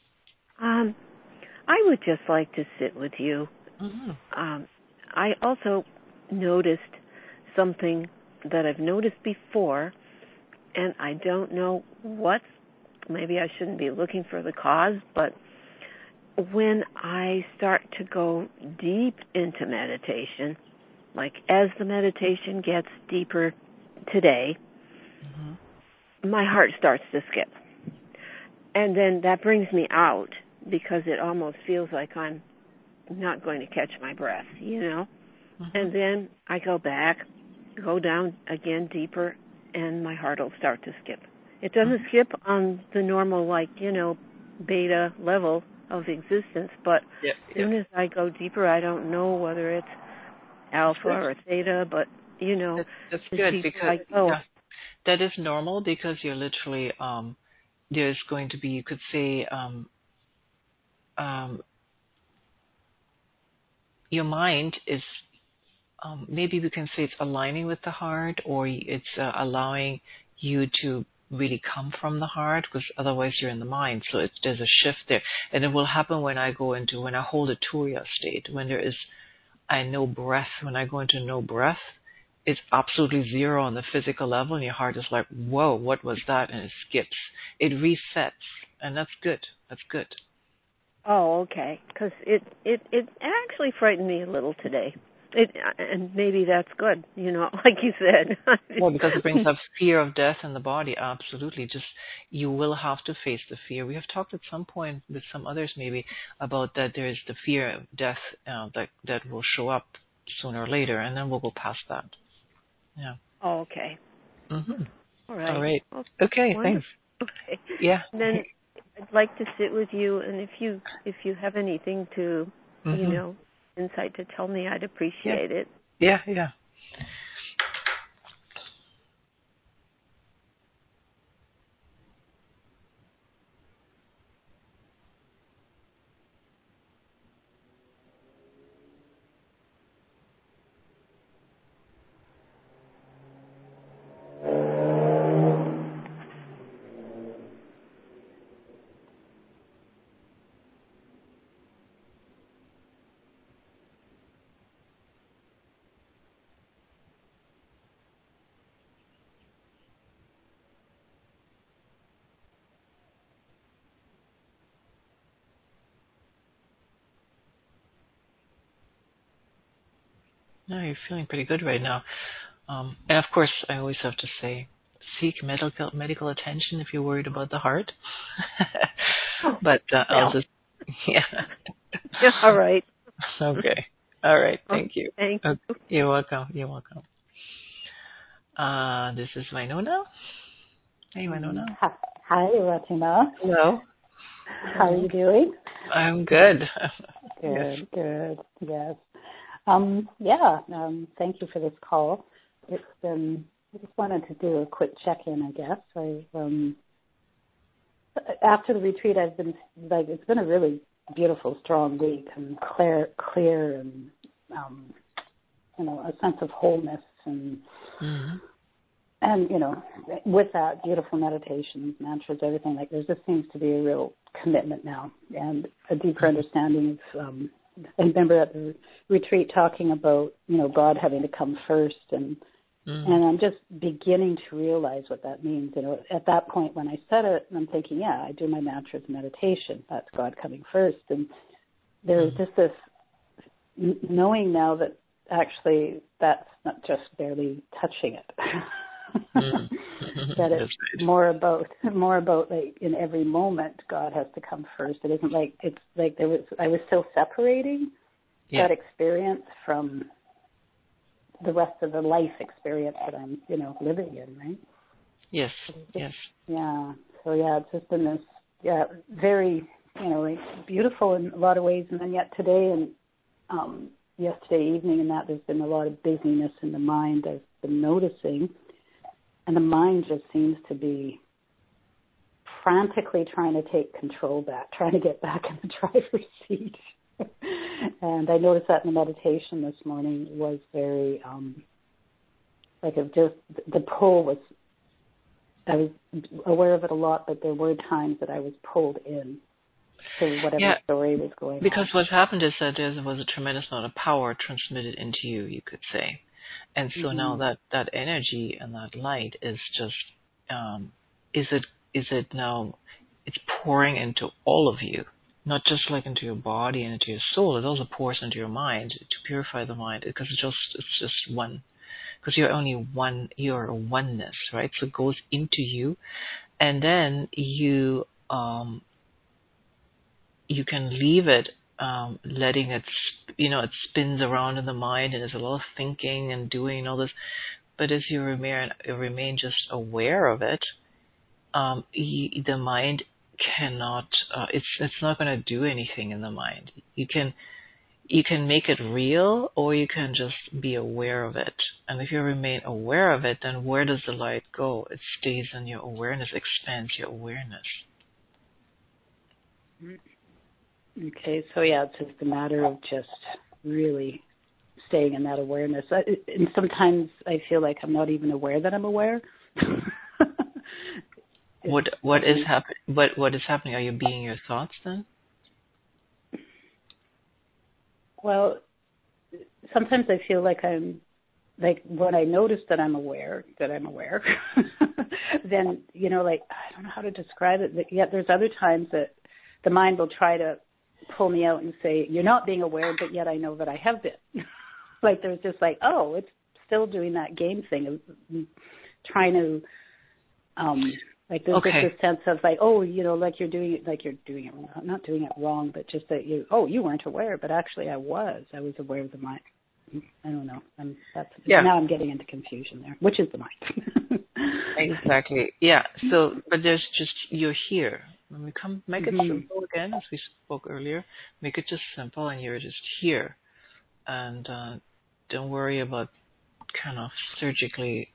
Speaker 6: I would just like to sit with you. I also noticed something that I've noticed before, and I don't know what's, maybe I shouldn't be looking for the cause, but when I start to go deep into meditation, like as the meditation gets deeper today, my heart starts to skip. And then that brings me out because it almost feels like I'm not going to catch my breath, And then I go back, go down again deeper, and my heart will start to skip. It doesn't skip on the normal, beta level of existence, but as soon as I go deeper, I don't know whether it's alpha or theta, but,
Speaker 1: That's good, because that is normal, because you're literally, there's going to be, you could say, your mind is, maybe we can say it's aligning with the heart, or it's allowing you to really come from the heart, because otherwise you're in the mind. So there's a shift there. And it will happen when I hold a Turiya state, when there is no breath. When I go into no breath, it's absolutely zero on the physical level, and your heart is like, whoa, what was that? And it skips. It resets, and that's good. That's good.
Speaker 6: Oh, okay. Because it actually frightened me a little today. And maybe that's good, like you said.
Speaker 1: Well, because it brings up fear of death in the body, absolutely. Just, you will have to face the fear. We have talked at some point with some others maybe about that there is the fear of death that will show up sooner or later, and then we'll go past that. Yeah.
Speaker 6: Oh, okay.
Speaker 1: All right.
Speaker 6: All right.
Speaker 1: Okay, thanks.
Speaker 6: Okay.
Speaker 1: Yeah.
Speaker 6: And then I'd like to sit with you, and if you have anything to, insight to tell me, I'd appreciate it.
Speaker 1: Yeah. No, you're feeling pretty good right now. And of course, I always have to say, seek medical attention if you're worried about the heart. But I'll just, yeah.
Speaker 6: All right.
Speaker 1: Okay. All right. Thank you.
Speaker 6: Thank you.
Speaker 1: Okay. You're welcome. You're welcome. This is Winona. Hey, Winona.
Speaker 7: Hi, Ratina.
Speaker 1: Hello.
Speaker 7: How are you doing?
Speaker 1: I'm good.
Speaker 7: Good, good. Yes. Thank you for this call. It's I just wanted to do a quick check-in, I guess. After the retreat, I've been it's been a really beautiful, strong week, and clear, and a sense of wholeness, and and with that, beautiful meditations, mantras, everything. There just seems to be a real commitment now, and a deeper understanding of. I remember at the retreat talking about God having to come first, and I'm just beginning to realize what that means. At that point when I said it, I'm thinking, I do my mantras and meditation. That's God coming first, and there's just this knowing now that actually that's not just barely touching it. That it's more about in every moment God has to come first. It isn't I was still separating that experience from the rest of the life experience that I'm living in, right?
Speaker 1: Yes. Yes.
Speaker 7: Yeah. So it's just been this very beautiful in a lot of ways, and then yet today and yesterday evening and there's been a lot of busyness in the mind I've been noticing. And the mind just seems to be frantically trying to take control back, trying to get back in the driver's seat. And I noticed that in the meditation this morning was very, the pull was, I was aware of it a lot, but there were times that I was pulled in to whatever story was going on.
Speaker 1: Because what happened is that there was a tremendous amount of power transmitted into you could say. And so now that energy and that light is just, is it now, it's pouring into all of you, not just into your body and into your soul. It also pours into your mind to purify the mind, because it's just one, because you're only one, you're a oneness, right? So it goes into you, and then you can leave it, letting it, it spins around in the mind, and there's a lot of thinking and doing all this. But if you remain just aware of it, the mind cannot. It's not going to do anything in the mind. You can make it real, or you can just be aware of it. And if you remain aware of it, then where does the light go? It stays in your awareness, expands your awareness.
Speaker 7: Okay, so it's just a matter of just really staying in that awareness. And sometimes I feel like I'm not even aware that I'm aware.
Speaker 1: What is happening? Are you being your thoughts then?
Speaker 7: Well, sometimes I feel like I'm when I notice that I'm aware, then I don't know how to describe it. But yet there's other times that the mind will try to pull me out and say, you're not being aware, but yet I know that I have been. There's just it's still doing that game thing of trying to, there's just a sense of you're doing it wrong. Not doing it wrong, but just that you weren't aware, but actually I was aware of the mind. I don't know. Now I'm getting into confusion there. Which is the mind?
Speaker 1: Exactly. Yeah. So, but there's just, you're here. When we make it simple again, as we spoke earlier, make it just simple, and you're just here. And don't worry about kind of surgically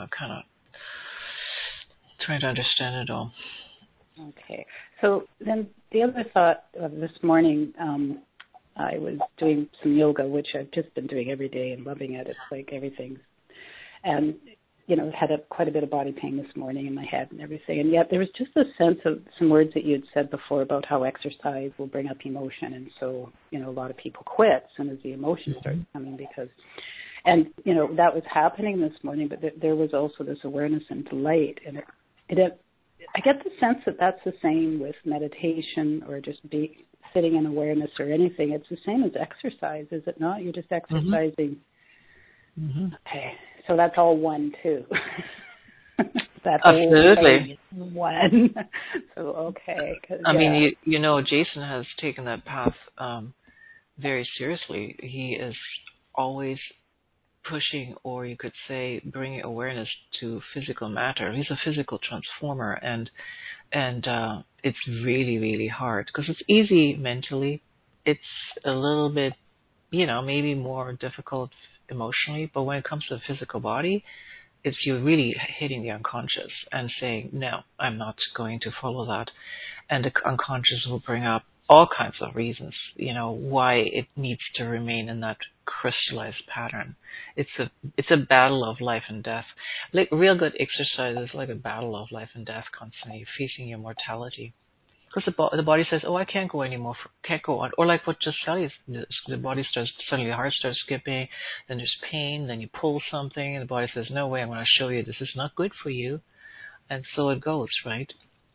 Speaker 1: trying to understand it all. Okay.
Speaker 7: So then the other thought of this morning, I was doing some yoga, which I've just been doing every day and loving it. It's like everything. And had quite a bit of body pain this morning in my head and everything. And yet there was just a sense of some words that you had said before about how exercise will bring up emotion. And so, a lot of people quit as soon as the emotion starts coming that was happening this morning, but there was also this awareness and delight. And I get the sense that that's the same with meditation or just sitting in awareness or anything. It's the same as exercise, is it not? You're just exercising Okay, so that's all one too. That
Speaker 1: Absolutely.
Speaker 7: one. So okay.
Speaker 1: I mean, Jason has taken that path very seriously. He is always pushing, or you could say bringing awareness to physical matter. He's a physical transformer, and it's really, really hard because it's easy mentally. It's a little bit, maybe more difficult emotionally, but when it comes to the physical body, it's you really hitting the unconscious and saying, no, I'm not going to follow that. And the unconscious will bring up all kinds of reasons, why it needs to remain in that crystallized pattern. It's a battle of life and death. Like real good exercise is like a battle of life and death, constantly facing your mortality. Because the body says, oh, I can't go anymore, can't go on. Or like what just Sally is, the body suddenly the heart starts skipping, then there's pain, then you pull something, and the body says, no way, I'm going to show you this is not good for you. And so it goes, right?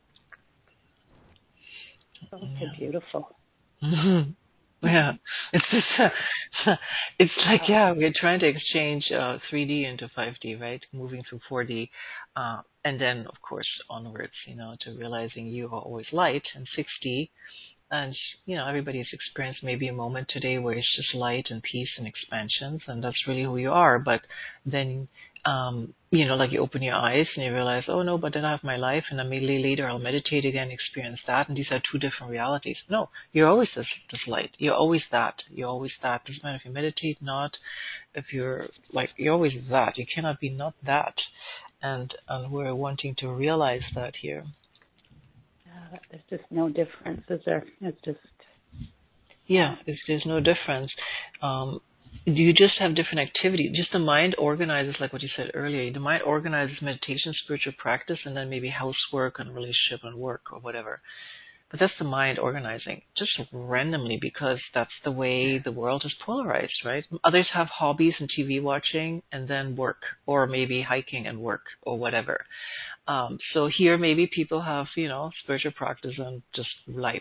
Speaker 7: Okay, beautiful.
Speaker 1: Yeah, it's just, it's like, we're trying to exchange 3D into 5D, right? Moving through 4D, and then of course onwards, to realizing you are always light and 6D, and everybody's experienced maybe a moment today where it's just light and peace and expansions, and that's really who you are. But then, like you open your eyes and you realize, oh no, but then I have my life, and immediately later I'll meditate again, experience that, and these are two different realities. No, you're always this light. You're always that. You're always that. Doesn't matter if you meditate, not. If you're always that. You cannot be not that. And we're wanting to realize that here.
Speaker 7: There's just no difference, is there? It's just...
Speaker 1: Yeah, there's no difference. You just have different activity. Just the mind organizes, like what you said earlier. The mind organizes meditation, spiritual practice, and then maybe housework and relationship and work or whatever. But that's the mind organizing, just randomly, because that's the way the world is polarized, right? Others have hobbies and TV watching and then work, or maybe hiking and work or whatever. So here maybe people have, spiritual practice and just life.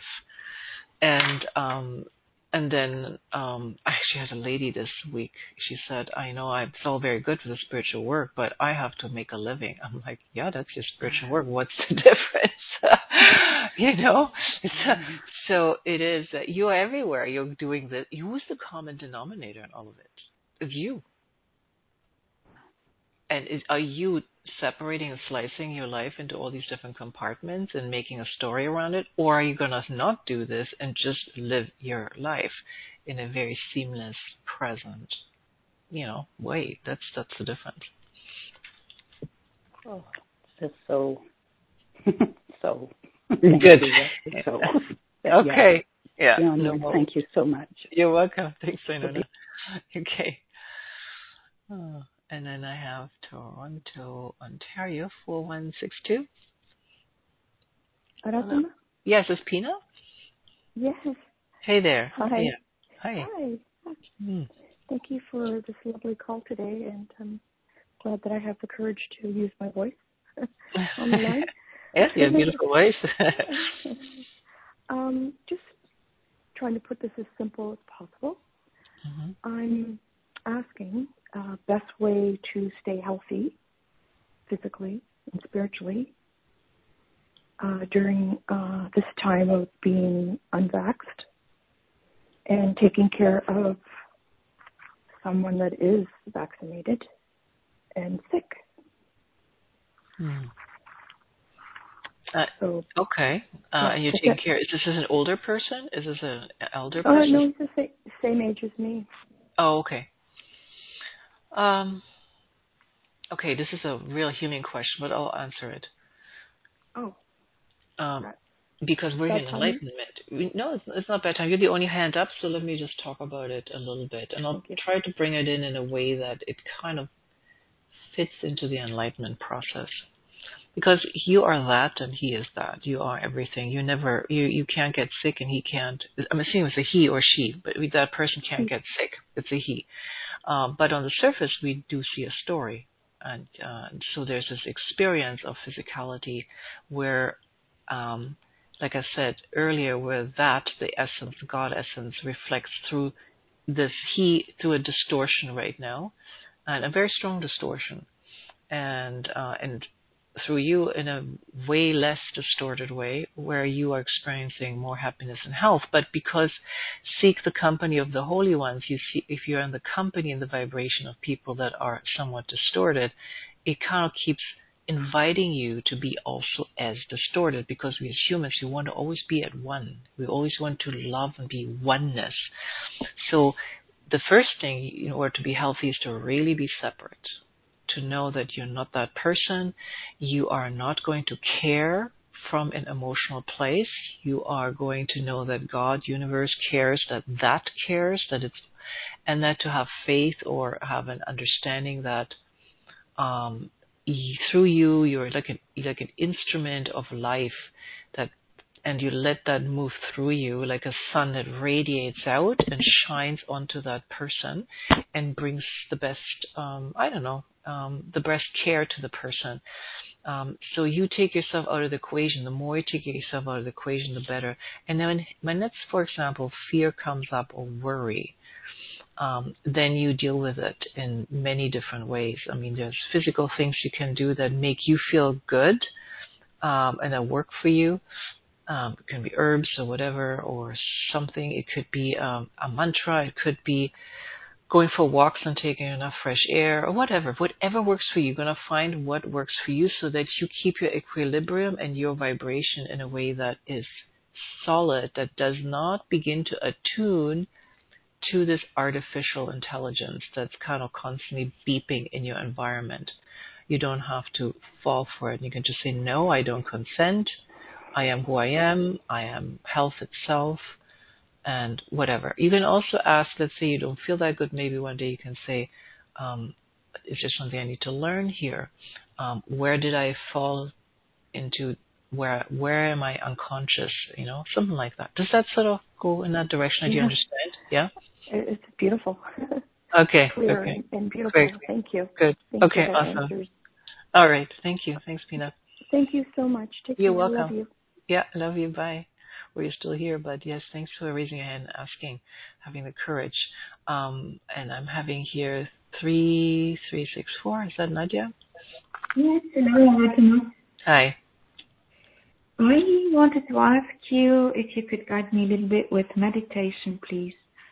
Speaker 1: And then I actually had a lady this week. She said, I know it's all very good for the spiritual work, but I have to make a living. I'm like, yeah, that's your spiritual work. What's the difference? So it is that you are everywhere. You're doing this. Who's the common denominator in all of it? It's you. And are you separating and slicing your life into all these different compartments and making a story around it? Or are you going to not do this and just live your life in a very seamless, present, way? That's the difference.
Speaker 7: Oh, it's just so, so
Speaker 1: good.
Speaker 7: So,
Speaker 1: okay. Yeah.
Speaker 7: Thank you so much.
Speaker 1: You're welcome. Thanks, Ainona. Okay. Oh. And then I have Toronto, Ontario, 4162.
Speaker 8: Hello.
Speaker 1: Yes, is Pina?
Speaker 8: Yes.
Speaker 1: Hey there.
Speaker 8: Hi.
Speaker 1: Yeah. Hi.
Speaker 8: Hi. Thank you for this lovely call today, and I'm glad that I have the courage to use my voice on the line.
Speaker 1: Yes, you have a beautiful voice.
Speaker 8: Just trying to put this as simple as possible.
Speaker 1: Mm-hmm.
Speaker 8: I'm asking best way to stay healthy physically and spiritually during this time of being unvaxxed and taking care of someone that is vaccinated and sick.
Speaker 1: Okay. And you're taking care. Is this an older person? Is this an elder person?
Speaker 8: No, he's the same age as me.
Speaker 1: Oh, okay. Okay, this is a real healing question, but I'll answer it.
Speaker 8: Oh.
Speaker 1: Because we're in enlightenment. No, it's not bad time. You're the only hand up, so let me just talk about it a little bit. And I'll try to bring it in a way that it kind of fits into the enlightenment process. Because you are that and he is that. You are everything. You can't get sick and he can't. I'm assuming it's a he or she, but that person can't get sick. It's a he. But on the surface, we do see a story. And so there's this experience of physicality where, like I said earlier, where that, the essence, God essence, reflects through this he, through a distortion right now. and a very strong distortion, and through you in a way less distorted way, where you are experiencing more happiness and health. But because seek the company of the holy ones, you see, if you're in the company and the vibration of people that are somewhat distorted, it kind of keeps inviting you to be also as distorted, because we as humans, we want to always be at one. We always want to love and be oneness. So the first thing in order to be healthy is to really be separate, to know that you're not that person. You are not going to care from an emotional place. You are going to know that God, universe cares, that cares, that it's, and that to have faith or have an understanding that through you, you're like an instrument of life, that, and you let that move through you like a sun that radiates out and shines onto that person and brings the best, the best care to the person. So you take yourself out of the equation. The more you take yourself out of the equation, the better. And then when that's, for example, fear comes up or worry, then you deal with it in many different ways. I mean, there's physical things you can do that make you feel good and that work for you. It can be herbs or whatever, or something. It could be a mantra. It could be going for walks and taking enough fresh air, or whatever. Whatever works for you. You're going to find what works for you so that you keep your equilibrium and your vibration in a way that is solid, that does not begin to attune to this artificial intelligence that's kind of constantly beeping in your environment. You don't have to fall for it. You can just say, no, I don't consent. I am who I am health itself, and whatever. You can also ask, let's say you don't feel that good, maybe one day you can say, is there something I need to learn here? Where did I fall into, where am I unconscious? Something like that. Does that sort of go in that direction? Do you understand? Yeah?
Speaker 8: It's beautiful.
Speaker 1: Okay.
Speaker 8: Clear
Speaker 1: okay.
Speaker 8: and beautiful.
Speaker 1: Great.
Speaker 8: Thank you.
Speaker 1: Good.
Speaker 8: Thank
Speaker 1: okay,
Speaker 8: you for
Speaker 1: awesome.
Speaker 8: answers.
Speaker 1: All right. Thank you. Thanks, Pina.
Speaker 8: Thank you so much. Take
Speaker 1: You're
Speaker 8: care.
Speaker 1: welcome.
Speaker 8: I love you.
Speaker 1: Yeah, I love you. Bye. Well, you're still here, but yes, thanks for raising your hand and asking, having the courage. And I'm having here 3364. Is that Nadia?
Speaker 9: Yes, hello, Fatima.
Speaker 1: Hi.
Speaker 9: I wanted to ask you if you could guide me a little bit with meditation, please.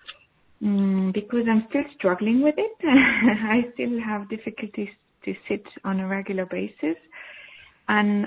Speaker 9: Because I'm still struggling with it. I still have difficulties to sit on a regular basis. And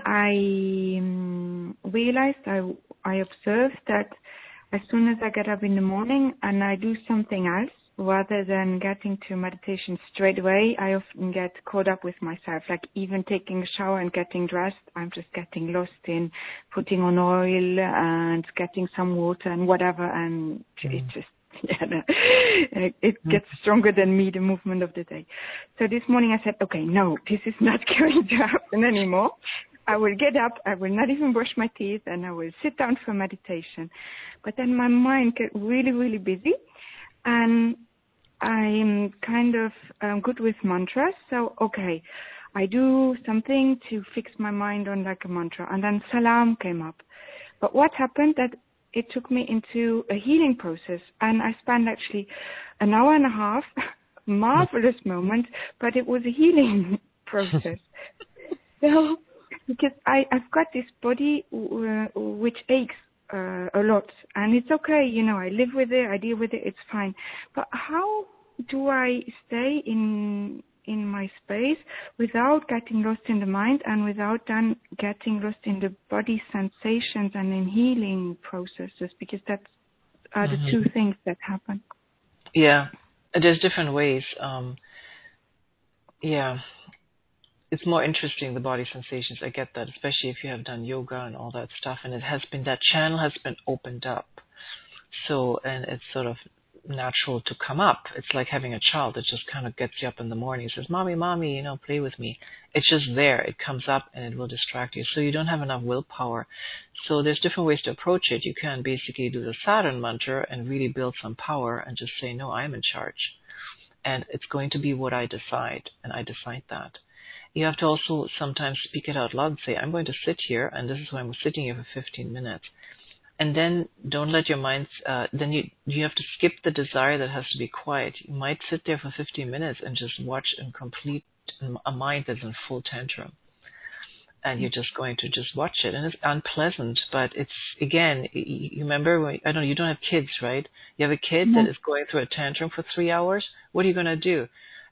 Speaker 9: I realized, I observed that as soon as I get up in the morning and I do something else, rather than getting to meditation straight away, I often get caught up with myself. Like even taking a shower and getting dressed, I'm just getting lost in putting on oil and getting some water and whatever. And it just, it gets stronger than me, the movement of the day. So this morning I said, okay, no, this is not going to happen anymore. I will get up, I will not even brush my teeth, and I will sit down for meditation. But then my mind gets really, really busy, and I'm kind of good with mantras. So, okay, I do something to fix my mind on like a mantra, and then salam came up. But what happened that it took me into a healing process, and I spent actually an hour and a half, marvelous moment, but it was a healing process. So, because I've got this body which aches a lot, and it's okay, I live with it, I deal with it, it's fine. But how do I stay in my space without getting lost in the mind and without then getting lost in the body sensations and in healing processes? Because that are the two things that happen.
Speaker 1: Yeah, there's different ways. It's more interesting, the body sensations. I get that, especially if you have done yoga and all that stuff, and that channel has been opened up. So, and it's sort of natural to come up. It's like having a child that just kind of gets you up in the morning, says, mommy, play with me. It's just there. It comes up and it will distract you. So you don't have enough willpower. So there's different ways to approach it. You can basically do the Saturn mantra and really build some power and just say, no, I'm in charge. And it's going to be what I decide, and I decide that. You have to also sometimes speak it out loud and say, I'm going to sit here, and this is why I'm sitting here for 15 minutes. And then don't let your mind, then you have to skip the desire that has to be quiet. You might sit there for 15 minutes and just watch and complete a mind that's in full tantrum. And you're just going to just watch it. And it's unpleasant, but it's, again, you remember, when, I don't know, you don't have kids, right? You have a kid that is going through a tantrum for 3 hours. What are you going to do?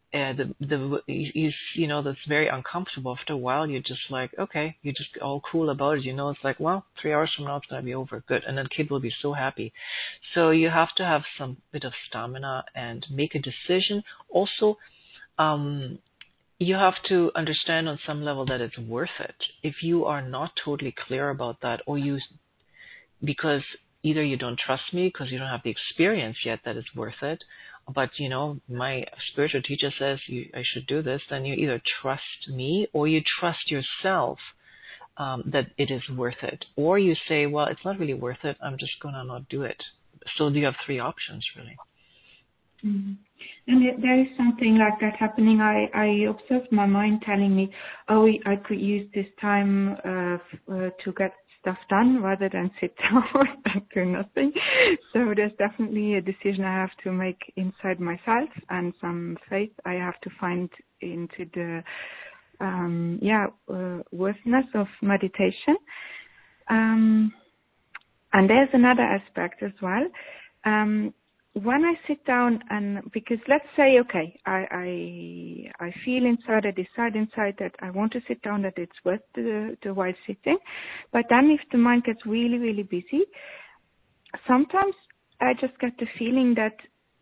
Speaker 1: You know, that's very uncomfortable. After a while, you're just like, okay, you're just all cool about it. You know, it's like, well, 3 hours from now, it's going to be over. Good. And then the kid will be so happy. So you have to have some bit of stamina and make a decision. Also, you have to understand on some level that it's worth it. If you are not totally clear about that, or because either you don't trust me because you don't have the experience yet that it's worth it, but, you know, my spiritual teacher says I should do this, then you either trust me or you trust yourself that it is worth it. Or you say, well, it's not really worth it. I'm just going to not do it. So you have 3 options, really.
Speaker 9: Mm-hmm. And there is something like that happening. I observed my mind telling me, oh, I could use this time to get stuff done rather than sit down and do nothing. So there's definitely a decision I have to make inside myself and some faith I have to find into the worthiness of meditation. And there's another aspect as well. When I sit down and, because let's say, okay, I feel inside, I decide inside that I want to sit down, that it's worth the while sitting. But then if the mind gets really, really busy, sometimes I just get the feeling that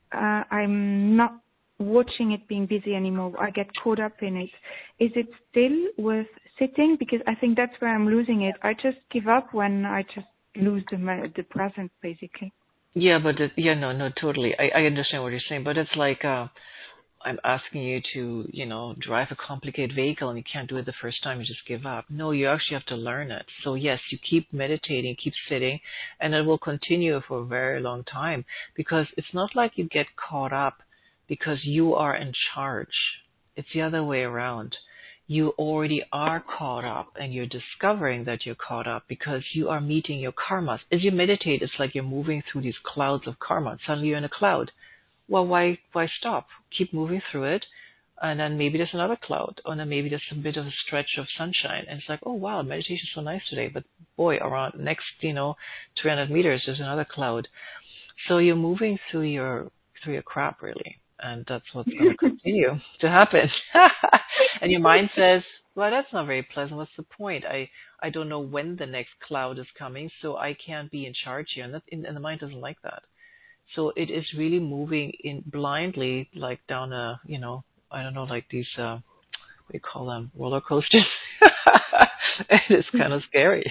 Speaker 9: I'm not watching it being busy anymore. I get caught up in it. Is it still worth sitting? Because I think that's where I'm losing it. I just give up when I just lose the present, basically.
Speaker 1: Yeah, but no, totally. I understand what you're saying, but it's like I'm asking you to, you know, drive a complicated vehicle and you can't do it the first time, you just give up. No, you actually have to learn it. So yes, you keep meditating, keep sitting, and it will continue for a very long time, because it's not like you get caught up because you are in charge. It's the other way around. You already are caught up, and you're discovering that you're caught up because you are meeting your karmas. As you meditate, it's like you're moving through these clouds of karma. Suddenly you're in a cloud. Well, why stop? Keep moving through it, and then maybe there's another cloud, or then maybe there's a bit of a stretch of sunshine, and it's like, oh wow, meditation's so nice today, but boy, around next, 300 meters, there's another cloud. So you're moving through your crap, really. And that's what's going to continue to happen. And your mind says, well, that's not very pleasant. What's the point? I don't know when the next cloud is coming, so I can't be in charge here. And the mind doesn't like that. So it is really moving in blindly, like down a, I don't know, like these, we call them roller coasters. And it's kind of scary.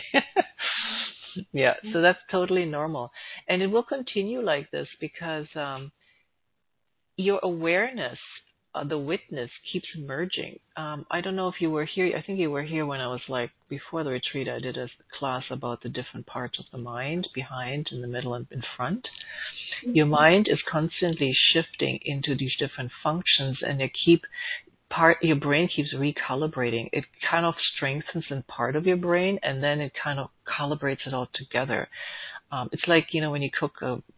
Speaker 1: Yeah, so that's totally normal. And it will continue like this because your awareness, the witness, keeps merging. I don't know if you were here. I think you were here when I was before the retreat, I did a class about the different parts of the mind, behind, in the middle, and in front. Your mind is constantly shifting into these different functions, and your brain keeps recalibrating. It kind of strengthens in part of your brain, and then it kind of calibrates it all together. It's like, when you cook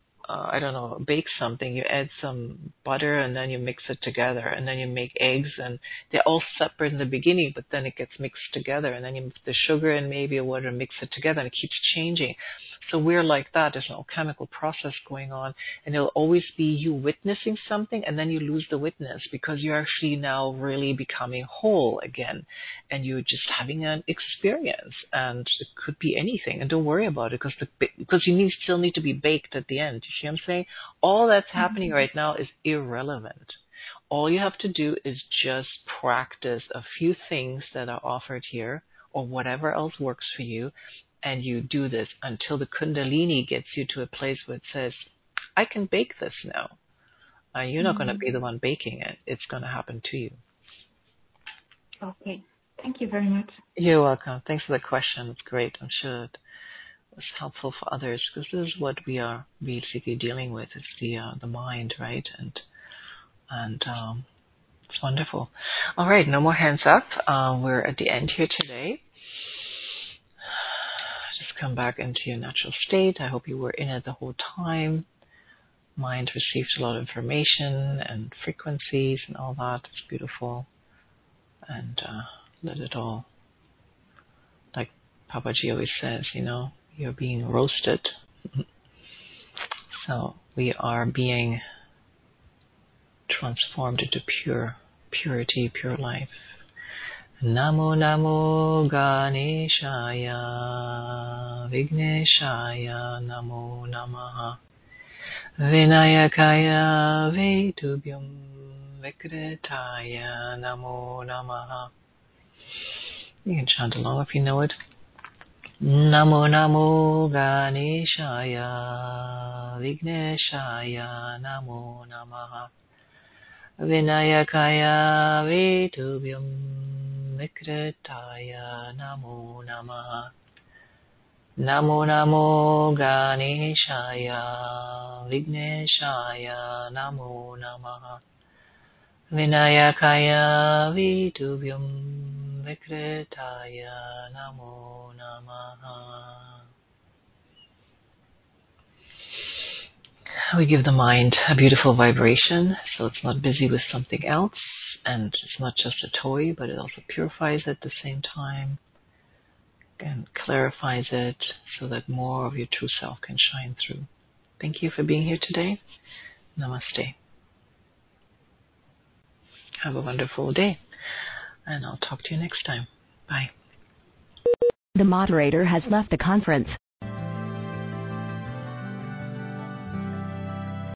Speaker 1: bake something, you add some butter and then you mix it together, and then you make eggs, and they're all separate in the beginning, but then it gets mixed together, and then you put the sugar and maybe a water, mix it together, and it keeps changing. So we're like that. There's no chemical process going on, and it'll always be you witnessing something, and then you lose the witness because you're actually now really becoming whole again, and you're just having an experience, and it could be anything. And don't worry about it because you still need to be baked at the end. You see what I'm saying? All that's happening right now is irrelevant. All you have to do is just practice a few things that are offered here, or whatever else works for you. And you do this until the Kundalini gets you to a place where it says, I can bake this now. You're not going to be the one baking it. It's going to happen to you.
Speaker 9: Okay. Thank you very much.
Speaker 1: You're welcome. Thanks for the question. It's great. I'm sure it was helpful for others, because this is what we are basically dealing with. It's the mind, right? And it's wonderful. All right. No more hands up. We're at the end here today. come back into your natural state. I hope you were in it the whole time. Mind received a lot of information and frequencies and all that. It's beautiful. And let it all, like Papaji always says, you're being roasted. So we are being transformed into purity, pure life. Namo Namo Ganeshaya Vigneshaya Namo Namaha Vinayakaya Vetubhyam Vikritaya Namo Namaha. You can chant along if you know it. Namo Namo Ganeshaya Vigneshaya Namo Namaha Vinayakaya Vetubhyam Vikritaya Namo Namaha. Namo Namo Ganeshaya Vigneshaya Namo Namaha Vinayakaya Vitubhyam Vikritaya Namo Namaha. We give the mind a beautiful vibration so it's not busy with something else, and it's not just a toy, but it also purifies it at the same time and clarifies it so that more of your true self can shine through. Thank you for being here today. Namaste. Have a wonderful day, and I'll talk to you next time. Bye.
Speaker 10: The moderator has left the conference.